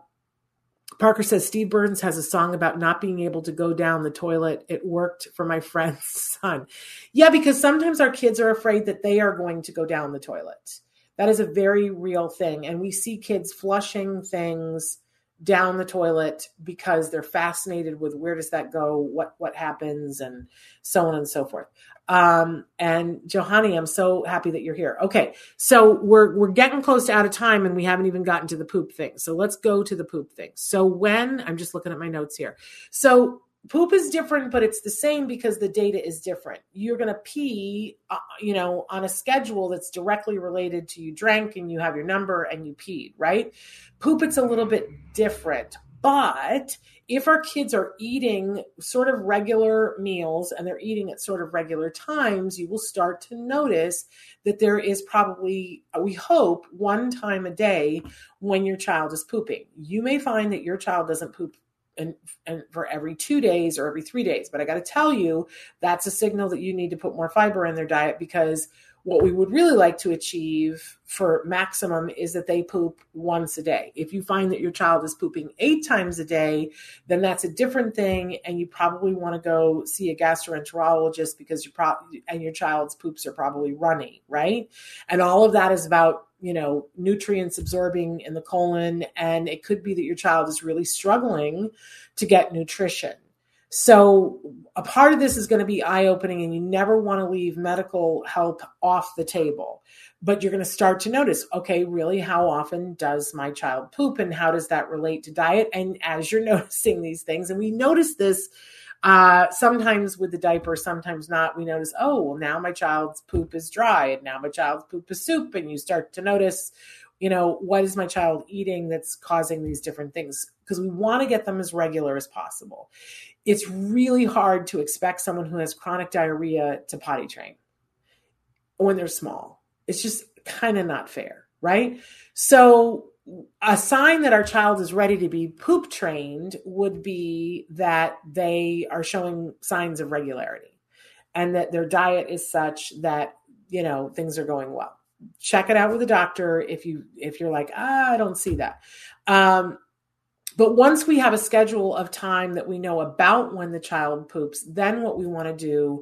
Parker says, Steve Burns has a song about not being able to go down the toilet. It worked for my friend's son. Yeah, because sometimes our kids are afraid that they are going to go down the toilet. That is a very real thing. And we see kids flushing things down the toilet because they're fascinated with where does that go, what what happens, and so on and so forth. Um, and Johanny, I'm so happy that you're here. Okay, so we're we're getting close to out of time, and we haven't even gotten to the poop thing. So let's go to the poop thing. So when, I'm just looking at my notes here. So poop is different, but it's the same because the data is different. You're going to pee, uh, you know, on a schedule that's directly related to you drank and you have your number and you peed, right? Poop, it's a little bit different. But if our kids are eating sort of regular meals and they're eating at sort of regular times, you will start to notice that there is probably, we hope, one time a day when your child is pooping. You may find that your child doesn't poop And, and for every two days or every three days. But I got to tell you, that's a signal that you need to put more fiber in their diet, because what we would really like to achieve for maximum is that they poop once a day. If you find that your child is pooping eight times a day, then that's a different thing. And you probably want to go see a gastroenterologist, because you probably, and your child's poops are probably runny, right? And all of that is about, you know, nutrients absorbing in the colon. And it could be that your child is really struggling to get nutrition. So a part of this is going to be eye-opening, and you never want to leave medical help off the table. But you're going to start to notice, okay, really, how often does my child poop, and how does that relate to diet? And as you're noticing these things, and we notice this uh, sometimes with the diaper, sometimes not, we notice, oh, well, now my child's poop is dry, and now my child's poop is soup. And you start to notice You know, what is my child eating that's causing these different things? Because we want to get them as regular as possible. It's really hard to expect someone who has chronic diarrhea to potty train when they're small. It's just kind of not fair, right? So a sign that our child is ready to be poop trained would be that they are showing signs of regularity and that their diet is such that, you know, things are going well. Check it out with a doctor if you if you're like, ah, I don't see that. Um, but once we have a schedule of time that we know about when the child poops, then what we want to do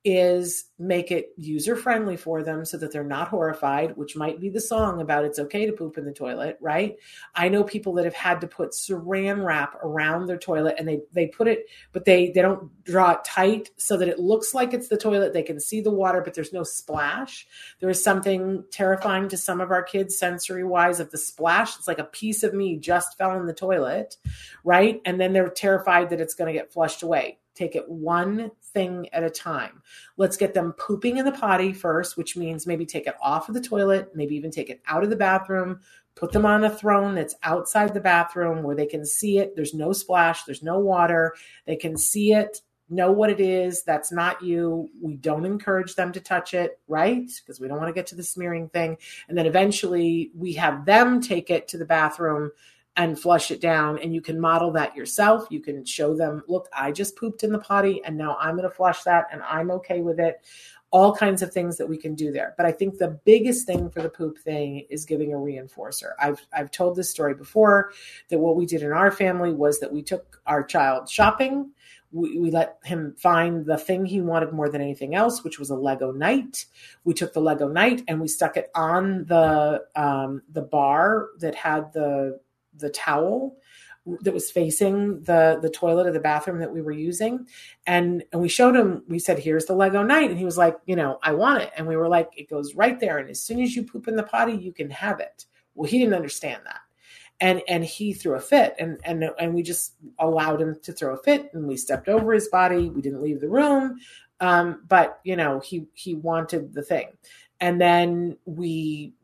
is make it user-friendly for them so that they're not horrified, which might be the song about it's okay to poop in the toilet, right? I know people that have had to put saran wrap around their toilet and they they put it, but they, they don't draw it tight so that it looks like it's the toilet. They can see the water, but there's no splash. There is something terrifying to some of our kids sensory-wise of the splash. It's like a piece of me just fell in the toilet, right? And then they're terrified that it's going to get flushed away. Take it one thing at a time. Let's get them pooping in the potty first, which means maybe take it off of the toilet, maybe even take it out of the bathroom, put them on a throne that's outside the bathroom where they can see it. There's no splash. There's no water. They can see it, know what it is. That's not you. We don't encourage them to touch it, right? Because we don't want to get to the smearing thing. And then eventually we have them take it to the bathroom and flush it down. And you can model that yourself. You can show them, look, I just pooped in the potty and now I'm going to flush that and I'm okay with it. All kinds of things that we can do there. But I think the biggest thing for the poop thing is giving a reinforcer. I've, I've told this story before that what we did in our family was that we took our child shopping. We, we let him find the thing he wanted more than anything else, which was a Lego Knight. We took the Lego Knight and we stuck it on the, um, the bar that had the, the towel that was facing the, the toilet or the bathroom that we were using. And, and we showed him, we said, here's the Lego Knight. And he was like, you know, I want it. And we were like, it goes right there. And as soon as you poop in the potty, you can have it. Well, he didn't understand that. And, and he threw a fit and, and, and we just allowed him to throw a fit and we stepped over his body. We didn't leave the room. Um, but you know, he, he wanted the thing. And then we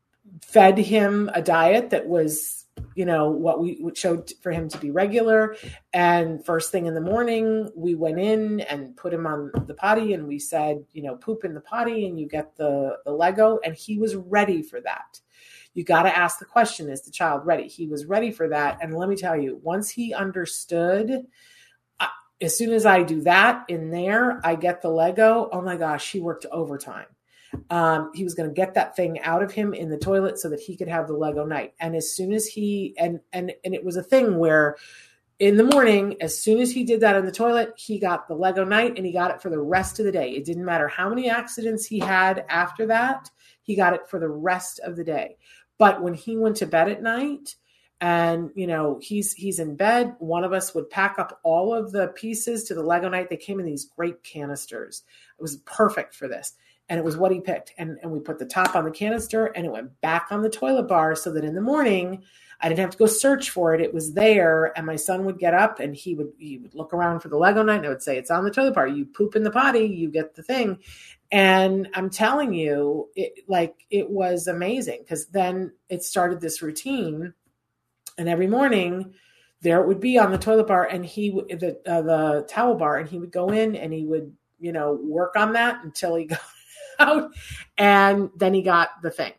fed him a diet that was, you know, what we showed for him to be regular. And first thing in the morning, we went in and put him on the potty and we said, you know, poop in the potty and you get the, the Lego. And he was ready for that. You got to ask the question, is the child ready? He was ready for that. And let me tell you, once he understood, uh, as soon as I do that in there, I get the Lego. Oh my gosh, he worked overtime. Um, he was going to get that thing out of him in the toilet so that he could have the Lego Knight. And as soon as he, and, and, and it was a thing where in the morning, as soon as he did that in the toilet, he got the Lego Knight and he got it for the rest of the day. It didn't matter how many accidents he had after that. He got it for the rest of the day. But when he went to bed at night and, you know, he's, he's in bed, one of us would pack up all of the pieces to the Lego Knight. They came in these great canisters. It was perfect for this. And it was what he picked. And, and we put the top on the canister and it went back on the toilet bar so that in the morning, I didn't have to go search for it. It was there. And my son would get up and he would, he would look around for the Lego Knight and I would say, it's on the toilet bar. You poop in the potty, you get the thing. And I'm telling you, it, like, it was amazing because then it started this routine. And every morning there it would be on the toilet bar and he would, the, uh, the towel bar, and he would go in and he would, you know, work on that until he got out and then he got the thing.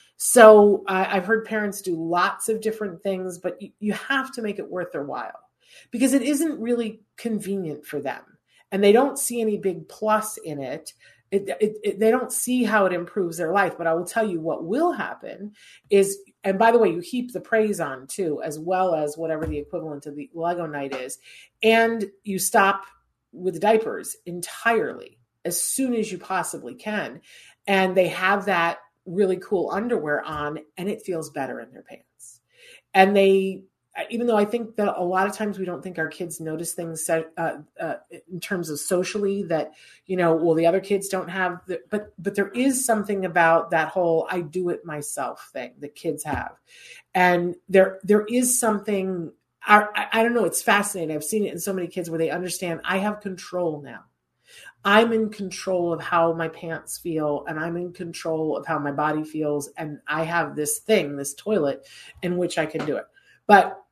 So uh, I've heard parents do lots of different things, but you, you have to make it worth their while because it isn't really convenient for them and they don't see any big plus in it. It, it, it. They don't see how it improves their life, but I will tell you what will happen is, and by the way, you heap the praise on too, as well as whatever the equivalent of the Lego Knight is. And you stop with the diapers entirely as soon as you possibly can. And they have that really cool underwear on and it feels better in their pants. And they, even though I think that a lot of times we don't think our kids notice things uh, uh, in terms of socially that, you know, well, the other kids don't have, the, but, but there is something about that whole, I do it myself thing that kids have. And there, there is something, I, I don't know. It's fascinating. I've seen it in so many kids where they understand I have control now. I'm in control of how my pants feel, and I'm in control of how my body feels. And I have this thing, this toilet in which I can do it. But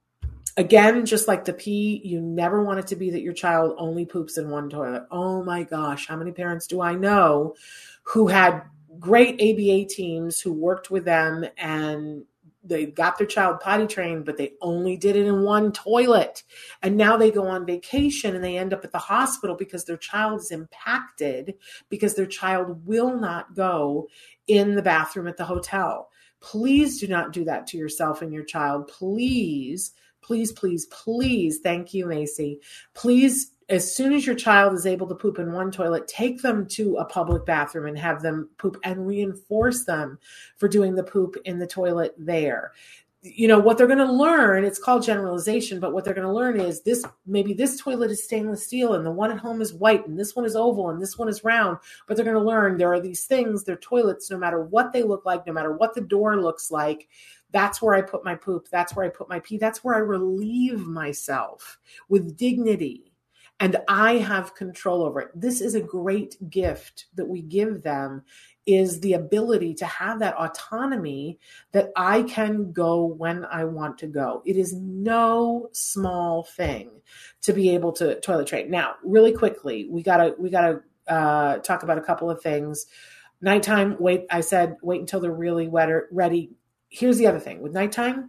again, just like the pee, you never want it to be that your child only poops in one toilet. Oh my gosh, how many parents do I know who had great A B A teams who worked with them and they got their child potty trained, but they only did it in one toilet. And now they go on vacation and they end up at the hospital because their child is impacted because their child will not go in the bathroom at the hotel. Please do not do that to yourself and your child. Please, please, please, please. Thank you, Macy. Please, as soon as your child is able to poop in one toilet, take them to a public bathroom and have them poop and reinforce them for doing the poop in the toilet there. You know, what they're going to learn, it's called generalization, but what they're going to learn is this, maybe this toilet is stainless steel and the one at home is white and this one is oval and this one is round, but they're going to learn there are these things, they're toilets, no matter what they look like, no matter what the door looks like. That's where I put my poop. That's where I put my pee. That's where I relieve myself with dignity. And I have control over it. This is a great gift that we give them, is the ability to have that autonomy that I can go when I want to go. It is no small thing to be able to toilet train. Now, really quickly, we gotta we gotta uh, talk about a couple of things. Nighttime, wait. I said wait until they're really wet or ready. Here's the other thing with nighttime.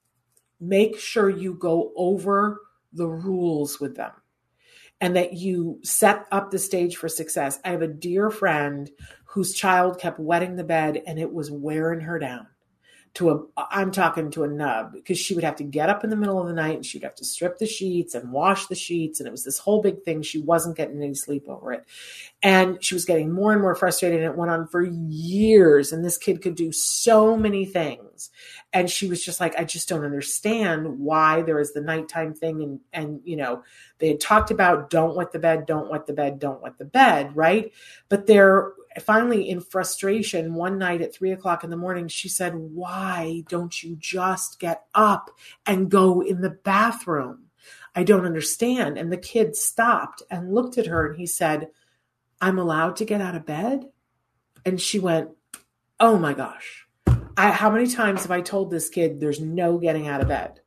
Make sure you go over the rules with them, and that you set up the stage for success. I have a dear friend whose child kept wetting the bed and it was wearing her down to a, I'm talking to a nub, because she would have to get up in the middle of the night and she'd have to strip the sheets and wash the sheets. And it was this whole big thing. She wasn't getting any sleep over it. And she was getting more and more frustrated. And it went on for years. And this kid could do so many things. And she was just like, I just don't understand why there is the nighttime thing. And, and, you know, they had talked about don't wet the bed, don't wet the bed, don't wet the bed. Right. But they're finally in frustration one night at three o'clock in the morning, she said, why don't you just get up and go in the bathroom? I don't understand. And the kid stopped and looked at her and he said, I'm allowed to get out of bed? And she went, oh my gosh. I, how many times have I told this kid there's no getting out of bed?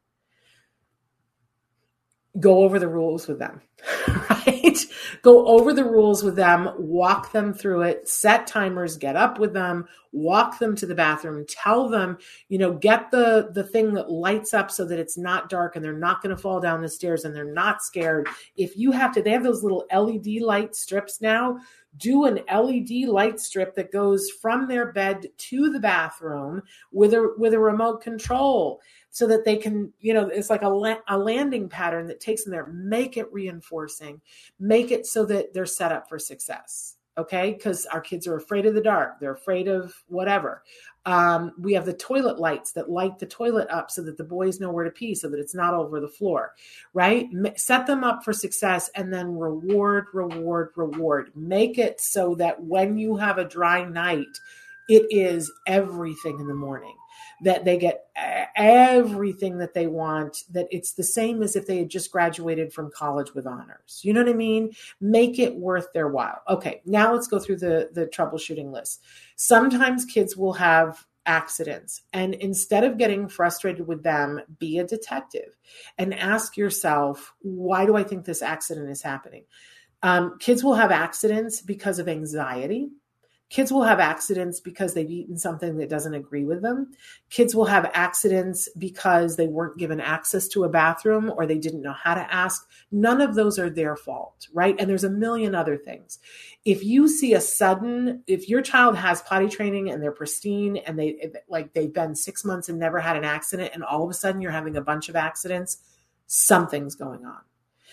Go over the rules with them, right? Go over the rules with them, walk them through it, set timers, get up with them, walk them to the bathroom, tell them, you know, get the, the thing that lights up so that it's not dark and they're not going to fall down the stairs and they're not scared. If you have to, they have those little L E D light strips now. Do an L E D light strip that goes from their bed to the bathroom with a, with a remote control, so that they can, you know, it's like a, la- a landing pattern that takes them there. Make it reinforcing. Make it so that they're set up for success, okay? Because our kids are afraid of the dark. They're afraid of whatever. Um, we have the toilet lights that light the toilet up so that the boys know where to pee, so that it's not over the floor, right? M- set them up for success and then reward, reward, reward. Make it so that when you have a dry night, it is everything in the morning, that they get everything that they want, that it's the same as if they had just graduated from college with honors. You know what I mean? Make it worth their while. Okay, now let's go through the, the troubleshooting list. Sometimes kids will have accidents, and instead of getting frustrated with them, be a detective and ask yourself, why do I think this accident is happening? Um, kids will have accidents because of anxiety. Kids will have accidents because they've eaten something that doesn't agree with them. Kids will have accidents because they weren't given access to a bathroom or they didn't know how to ask. None of those are their fault, right? And there's a million other things. If you see a sudden, if your child has potty training and they're pristine and they like they've been six months and never had an accident, and all of a sudden you're having a bunch of accidents, something's going on.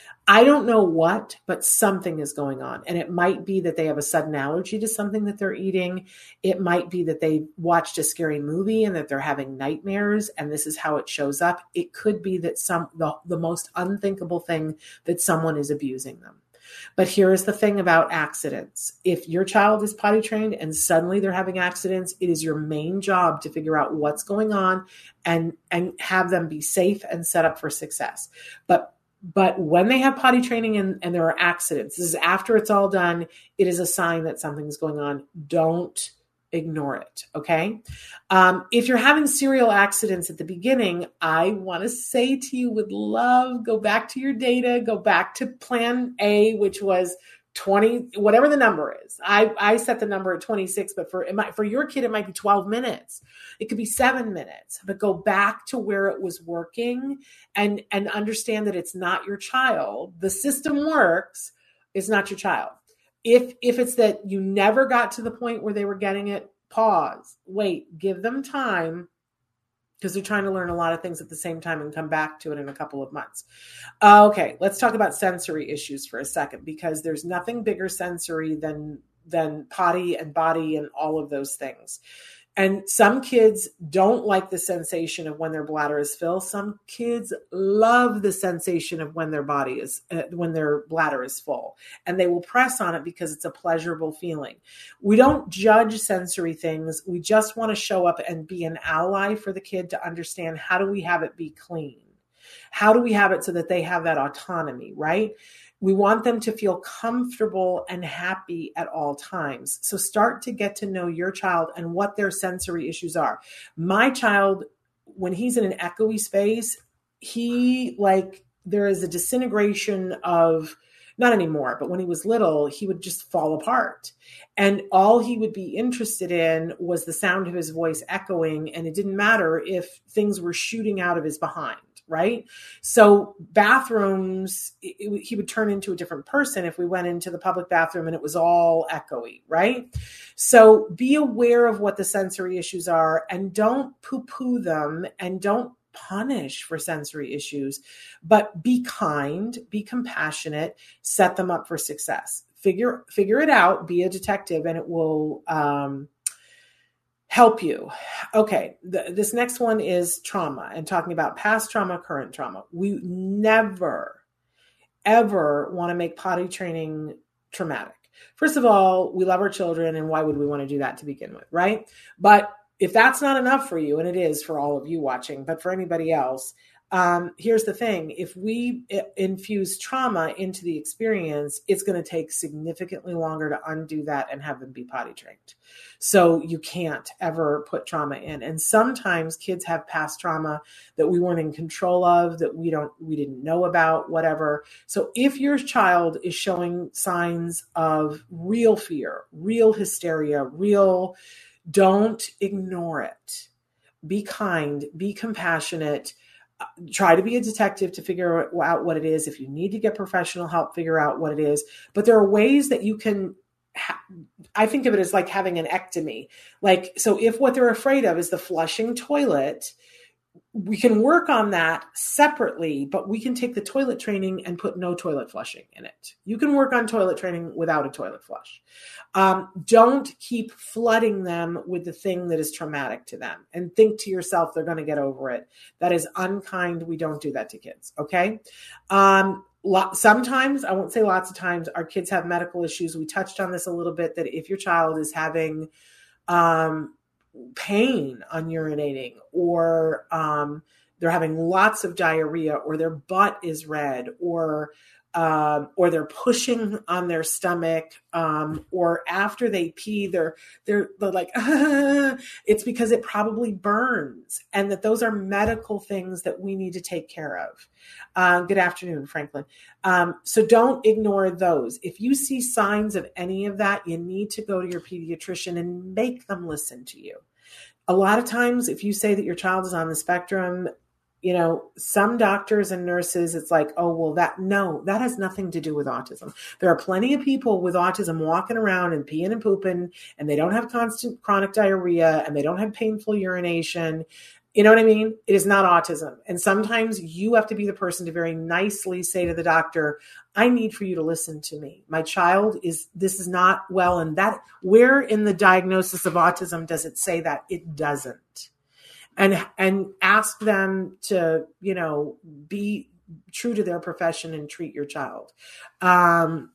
I don't know what, but something is going on. And it might be that they have a sudden allergy to something that they're eating. It might be that they watched a scary movie and that they're having nightmares, and this is how it shows up. It could be that some the, the most unthinkable thing, that someone is abusing them. But here is the thing about accidents. If your child is potty trained and suddenly they're having accidents, it is your main job to figure out what's going on and, and have them be safe and set up for success. But But when they have potty training and, and there are accidents, this is after it's all done, it is a sign that something's going on. Don't ignore it, okay? Um, if you're having serial accidents at the beginning, I want to say to you with love, go back to your data, go back to plan A, which was twenty, whatever the number is. I, I set the number at twenty-six, but for it might, for your kid, it might be twelve minutes. It could be seven minutes, but go back to where it was working and, and understand that it's not your child. The system works. It's not your child. If, if it's that you never got to the point where they were getting it, pause, wait, give them time, because they're trying to learn a lot of things at the same time and come back to it in a couple of months. Uh, okay, let's talk about sensory issues for a second, because there's nothing bigger sensory than, than potty and body and all of those things. And some kids don't like the sensation of when their bladder is full. Some kids love the sensation of when their body is, uh, when their bladder is full, and they will press on it because it's a pleasurable feeling. We don't judge sensory things. We just want to show up and be an ally for the kid to understand, how do we have it be clean? How do we have it so that they have that autonomy, right? We want them to feel comfortable and happy at all times. So start to get to know your child and what their sensory issues are. My child, when he's in an echoey space, he like, there is a disintegration of, not anymore, but when he was little, he would just fall apart. And all he would be interested in was the sound of his voice echoing. And it didn't matter if things were shooting out of his behind. Right? So bathrooms, it, it, he would turn into a different person if we went into the public bathroom and it was all echoey, right? So be aware of what the sensory issues are and don't poo-poo them and don't punish for sensory issues, but be kind, be compassionate, set them up for success. Figure, figure it out, be a detective, and it will, um, help you. Okay. The, this next one is trauma, and talking about past trauma, current trauma. We never, ever want to make potty training traumatic. First of all, we love our children, and why would we want to do that to begin with, right? But if that's not enough for you, and it is for all of you watching, but for anybody else, um, here's the thing. If we infuse trauma into the experience, it's going to take significantly longer to undo that and have them be potty trained. So you can't ever put trauma in. And sometimes kids have past trauma that we weren't in control of, that we don't, we didn't know about, whatever. So if your child is showing signs of real fear, real hysteria, real, don't ignore it. Be kind, be compassionate. Try to be a detective to figure out what it is. If you need to get professional help, figure out what it is. But there are ways that you can, ha- I think of it as like having an ectomy. Like, so if what they're afraid of is the flushing toilet, we can work on that separately, but we can take the toilet training and put no toilet flushing in it. You can work on toilet training without a toilet flush. Um, don't keep flooding them with the thing that is traumatic to them and think to yourself, they're going to get over it. That is unkind. We don't do that to kids. Okay. Um, lot, sometimes, I won't say lots of times, our kids have medical issues. We touched on this a little bit, that if your child is having, um, pain on urinating, or um, they're having lots of diarrhea, or their butt is red, or um, or they're pushing on their stomach, um, or after they pee, they're they're, they're like, ah, it's because it probably burns, and that those are medical things that we need to take care of. Uh, good afternoon, Franklin. Um, so don't ignore those. If you see signs of any of that, you need to go to your pediatrician and make them listen to you. A lot of times, if you say that your child is on the spectrum, you know, some doctors and nurses, it's like, oh, well, that, no, that has nothing to do with autism. There are plenty of people with autism walking around and peeing and pooping, and they don't have constant chronic diarrhea, and they don't have painful urination. You know what I mean? It is not autism. And sometimes you have to be the person to very nicely say to the doctor, I need for you to listen to me. My child is, this is not well. And that, where in the diagnosis of autism does it say that? It doesn't. And, and ask them to, you know, be true to their profession and treat your child. Um,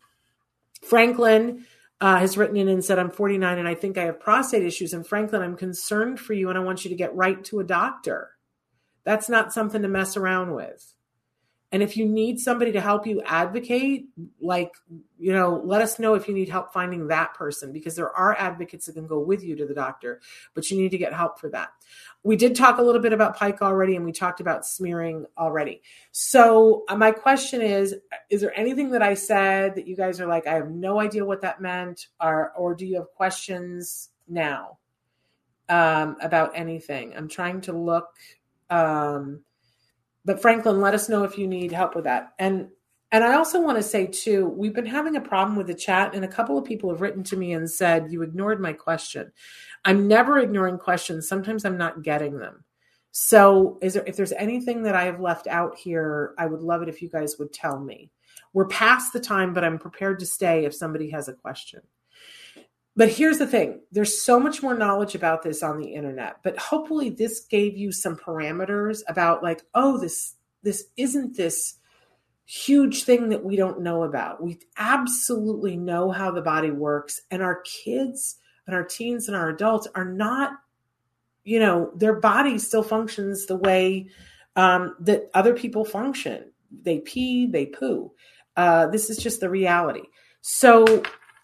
Franklin uh, has written in and said, I'm forty-nine and I think I have prostate issues. And Franklin, I'm concerned for you and I want you to get right to a doctor. That's not something to mess around with. And if you need somebody to help you advocate, like, you know, let us know if you need help finding that person, because there are advocates that can go with you to the doctor, but you need to get help for that. We did talk a little bit about P I C already, and we talked about smearing already. So uh, my question is, is there anything that I said that you guys are like, I have no idea what that meant, or, or do you have questions now um, about anything? I'm trying to look. Um, but Franklin, let us know if you need help with that. And And I also want to say, too, we've been having a problem with the chat, and a couple of people have written to me and said, you ignored my question. I'm never ignoring questions. Sometimes I'm not getting them. So is there, if there's anything that I have left out here, I would love it if you guys would tell me. We're past the time, but I'm prepared to stay if somebody has a question. But here's the thing. There's so much more knowledge about this on the internet, but hopefully this gave you some parameters about like, oh, this, this isn't this huge thing that we don't know about. We absolutely know how the body works, and our kids and our teens and our adults are not, you know, their body still functions the way um, that other people function. They pee, they poo. Uh, this is just the reality. So,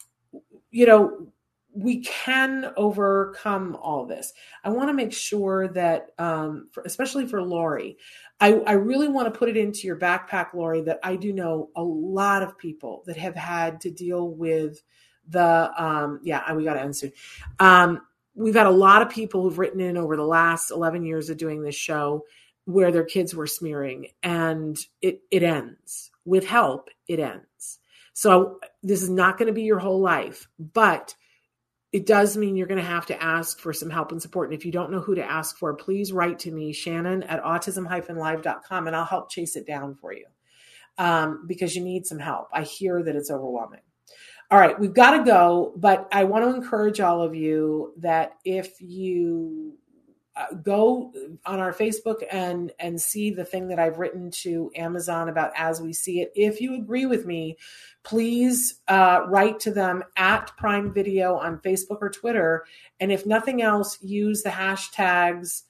you know, we can overcome all this. I want to make sure that, um, for, especially for Lori, I, I really want to put it into your backpack, Lori, that I do know a lot of people that have had to deal with the, um, yeah, we got to end soon. Um, we've had a lot of people who've written in over the last eleven years of doing this show where their kids were smearing, and it, it ends. With help, it ends. So this is not going to be your whole life, but it does mean you're going to have to ask for some help and support. And if you don't know who to ask for, please write to me, Shannon at autism dash live dot com, and I'll help chase it down for you um, because you need some help. I hear that it's overwhelming. All right, we've got to go, but I want to encourage all of you that if you uh, go on our Facebook and, and see the thing that I've written to Amazon about As We See It, if you agree with me, please uh, write to them at Prime Video on Facebook or Twitter. And if nothing else, use the hashtags,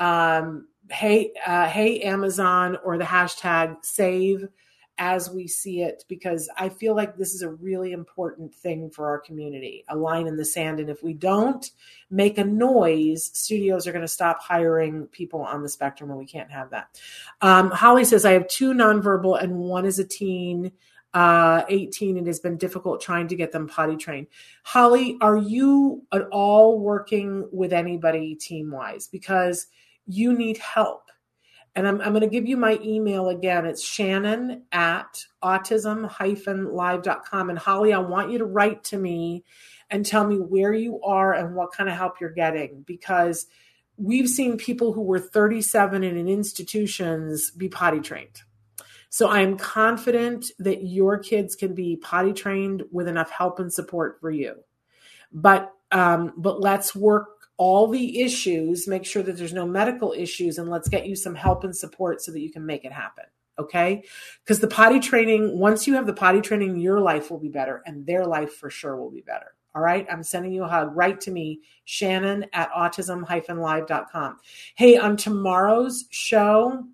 um, hey, uh, hey Amazon, or the hashtag save As We See It, because I feel like this is a really important thing for our community, a line in the sand. And if we don't make a noise, studios are going to stop hiring people on the spectrum, and we can't have that. Um, Holly says, I have two nonverbal and one is a teen. Uh, eighteen, it has been difficult trying to get them potty trained. Holly, are you at all working with anybody team-wise? Because you need help. And I'm, I'm going to give you my email again. It's Shannon at autism dash live dot com. And Holly, I want you to write to me and tell me where you are and what kind of help you're getting, because we've seen people who were thirty-seven and in institutions be potty trained. So I'm confident that your kids can be potty trained with enough help and support for you. But um, but let's work all the issues, make sure that there's no medical issues, and let's get you some help and support so that you can make it happen. Okay? Because the potty training, once you have the potty training, your life will be better, and their life for sure will be better. All right? I'm sending you a hug. Write to me, Shannon at autism dash live dot com. Hey, on tomorrow's show,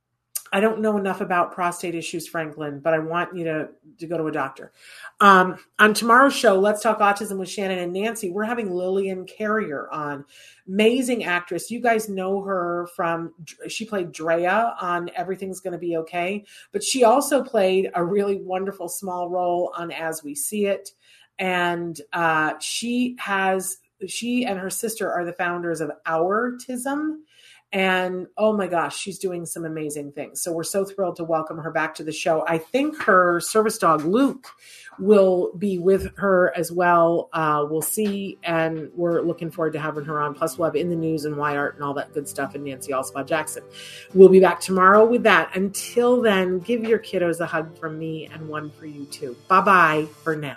I don't know enough about prostate issues, Franklin, but I want you to, to go to a doctor. Um, on tomorrow's show, Let's Talk Autism with Shannon and Nancy, we're having Lillian Carrier on. Amazing actress. You guys know her from, she played Drea on Everything's Gonna Be Okay, but she also played a really wonderful small role on As We See It. And uh, she has, she and her sister are the founders of Ourtism. And oh my gosh, she's doing some amazing things. So we're so thrilled to welcome her back to the show. I think her service dog, Luke, will be with her as well. Uh, we'll see. And we're looking forward to having her on. Plus we'll have In the News and Why Art and all that good stuff, and Nancy Alspaugh Jackson. We'll be back tomorrow with that. Until then, give your kiddos a hug from me and one for you too. Bye-bye for now.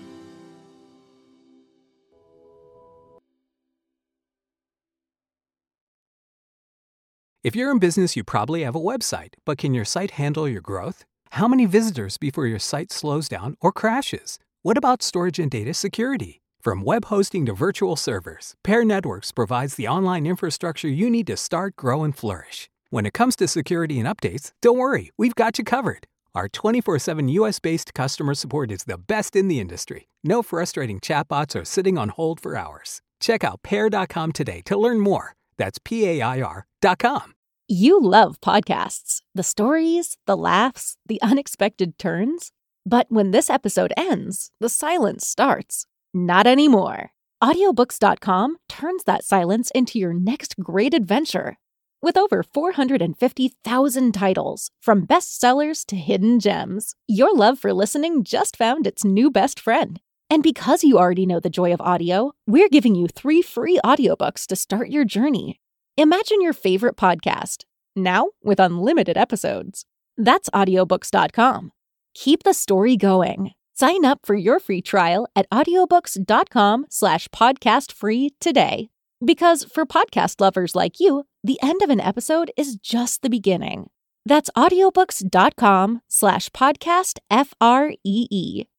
If you're in business, you probably have a website, but can your site handle your growth? How many visitors before your site slows down or crashes? What about storage and data security? From web hosting to virtual servers, Pair Networks provides the online infrastructure you need to start, grow, and flourish. When it comes to security and updates, don't worry, we've got you covered. Our twenty-four seven U S-based customer support is the best in the industry. No frustrating chatbots or sitting on hold for hours. Check out pair dot com today to learn more. That's P A I R dot com. You love podcasts, the stories, the laughs, the unexpected turns. But when this episode ends, the silence starts. Not anymore. Audiobooks dot com turns that silence into your next great adventure. With over four hundred fifty thousand titles, from bestsellers to hidden gems, your love for listening just found its new best friend. And because you already know the joy of audio, we're giving you three free audiobooks to start your journey. Imagine your favorite podcast, now with unlimited episodes. That's audiobooks dot com. Keep the story going. Sign up for your free trial at audiobooks dot com slash podcast free today. Because for podcast lovers like you, the end of an episode is just the beginning. That's audiobooks dot com slash podcast F R E E.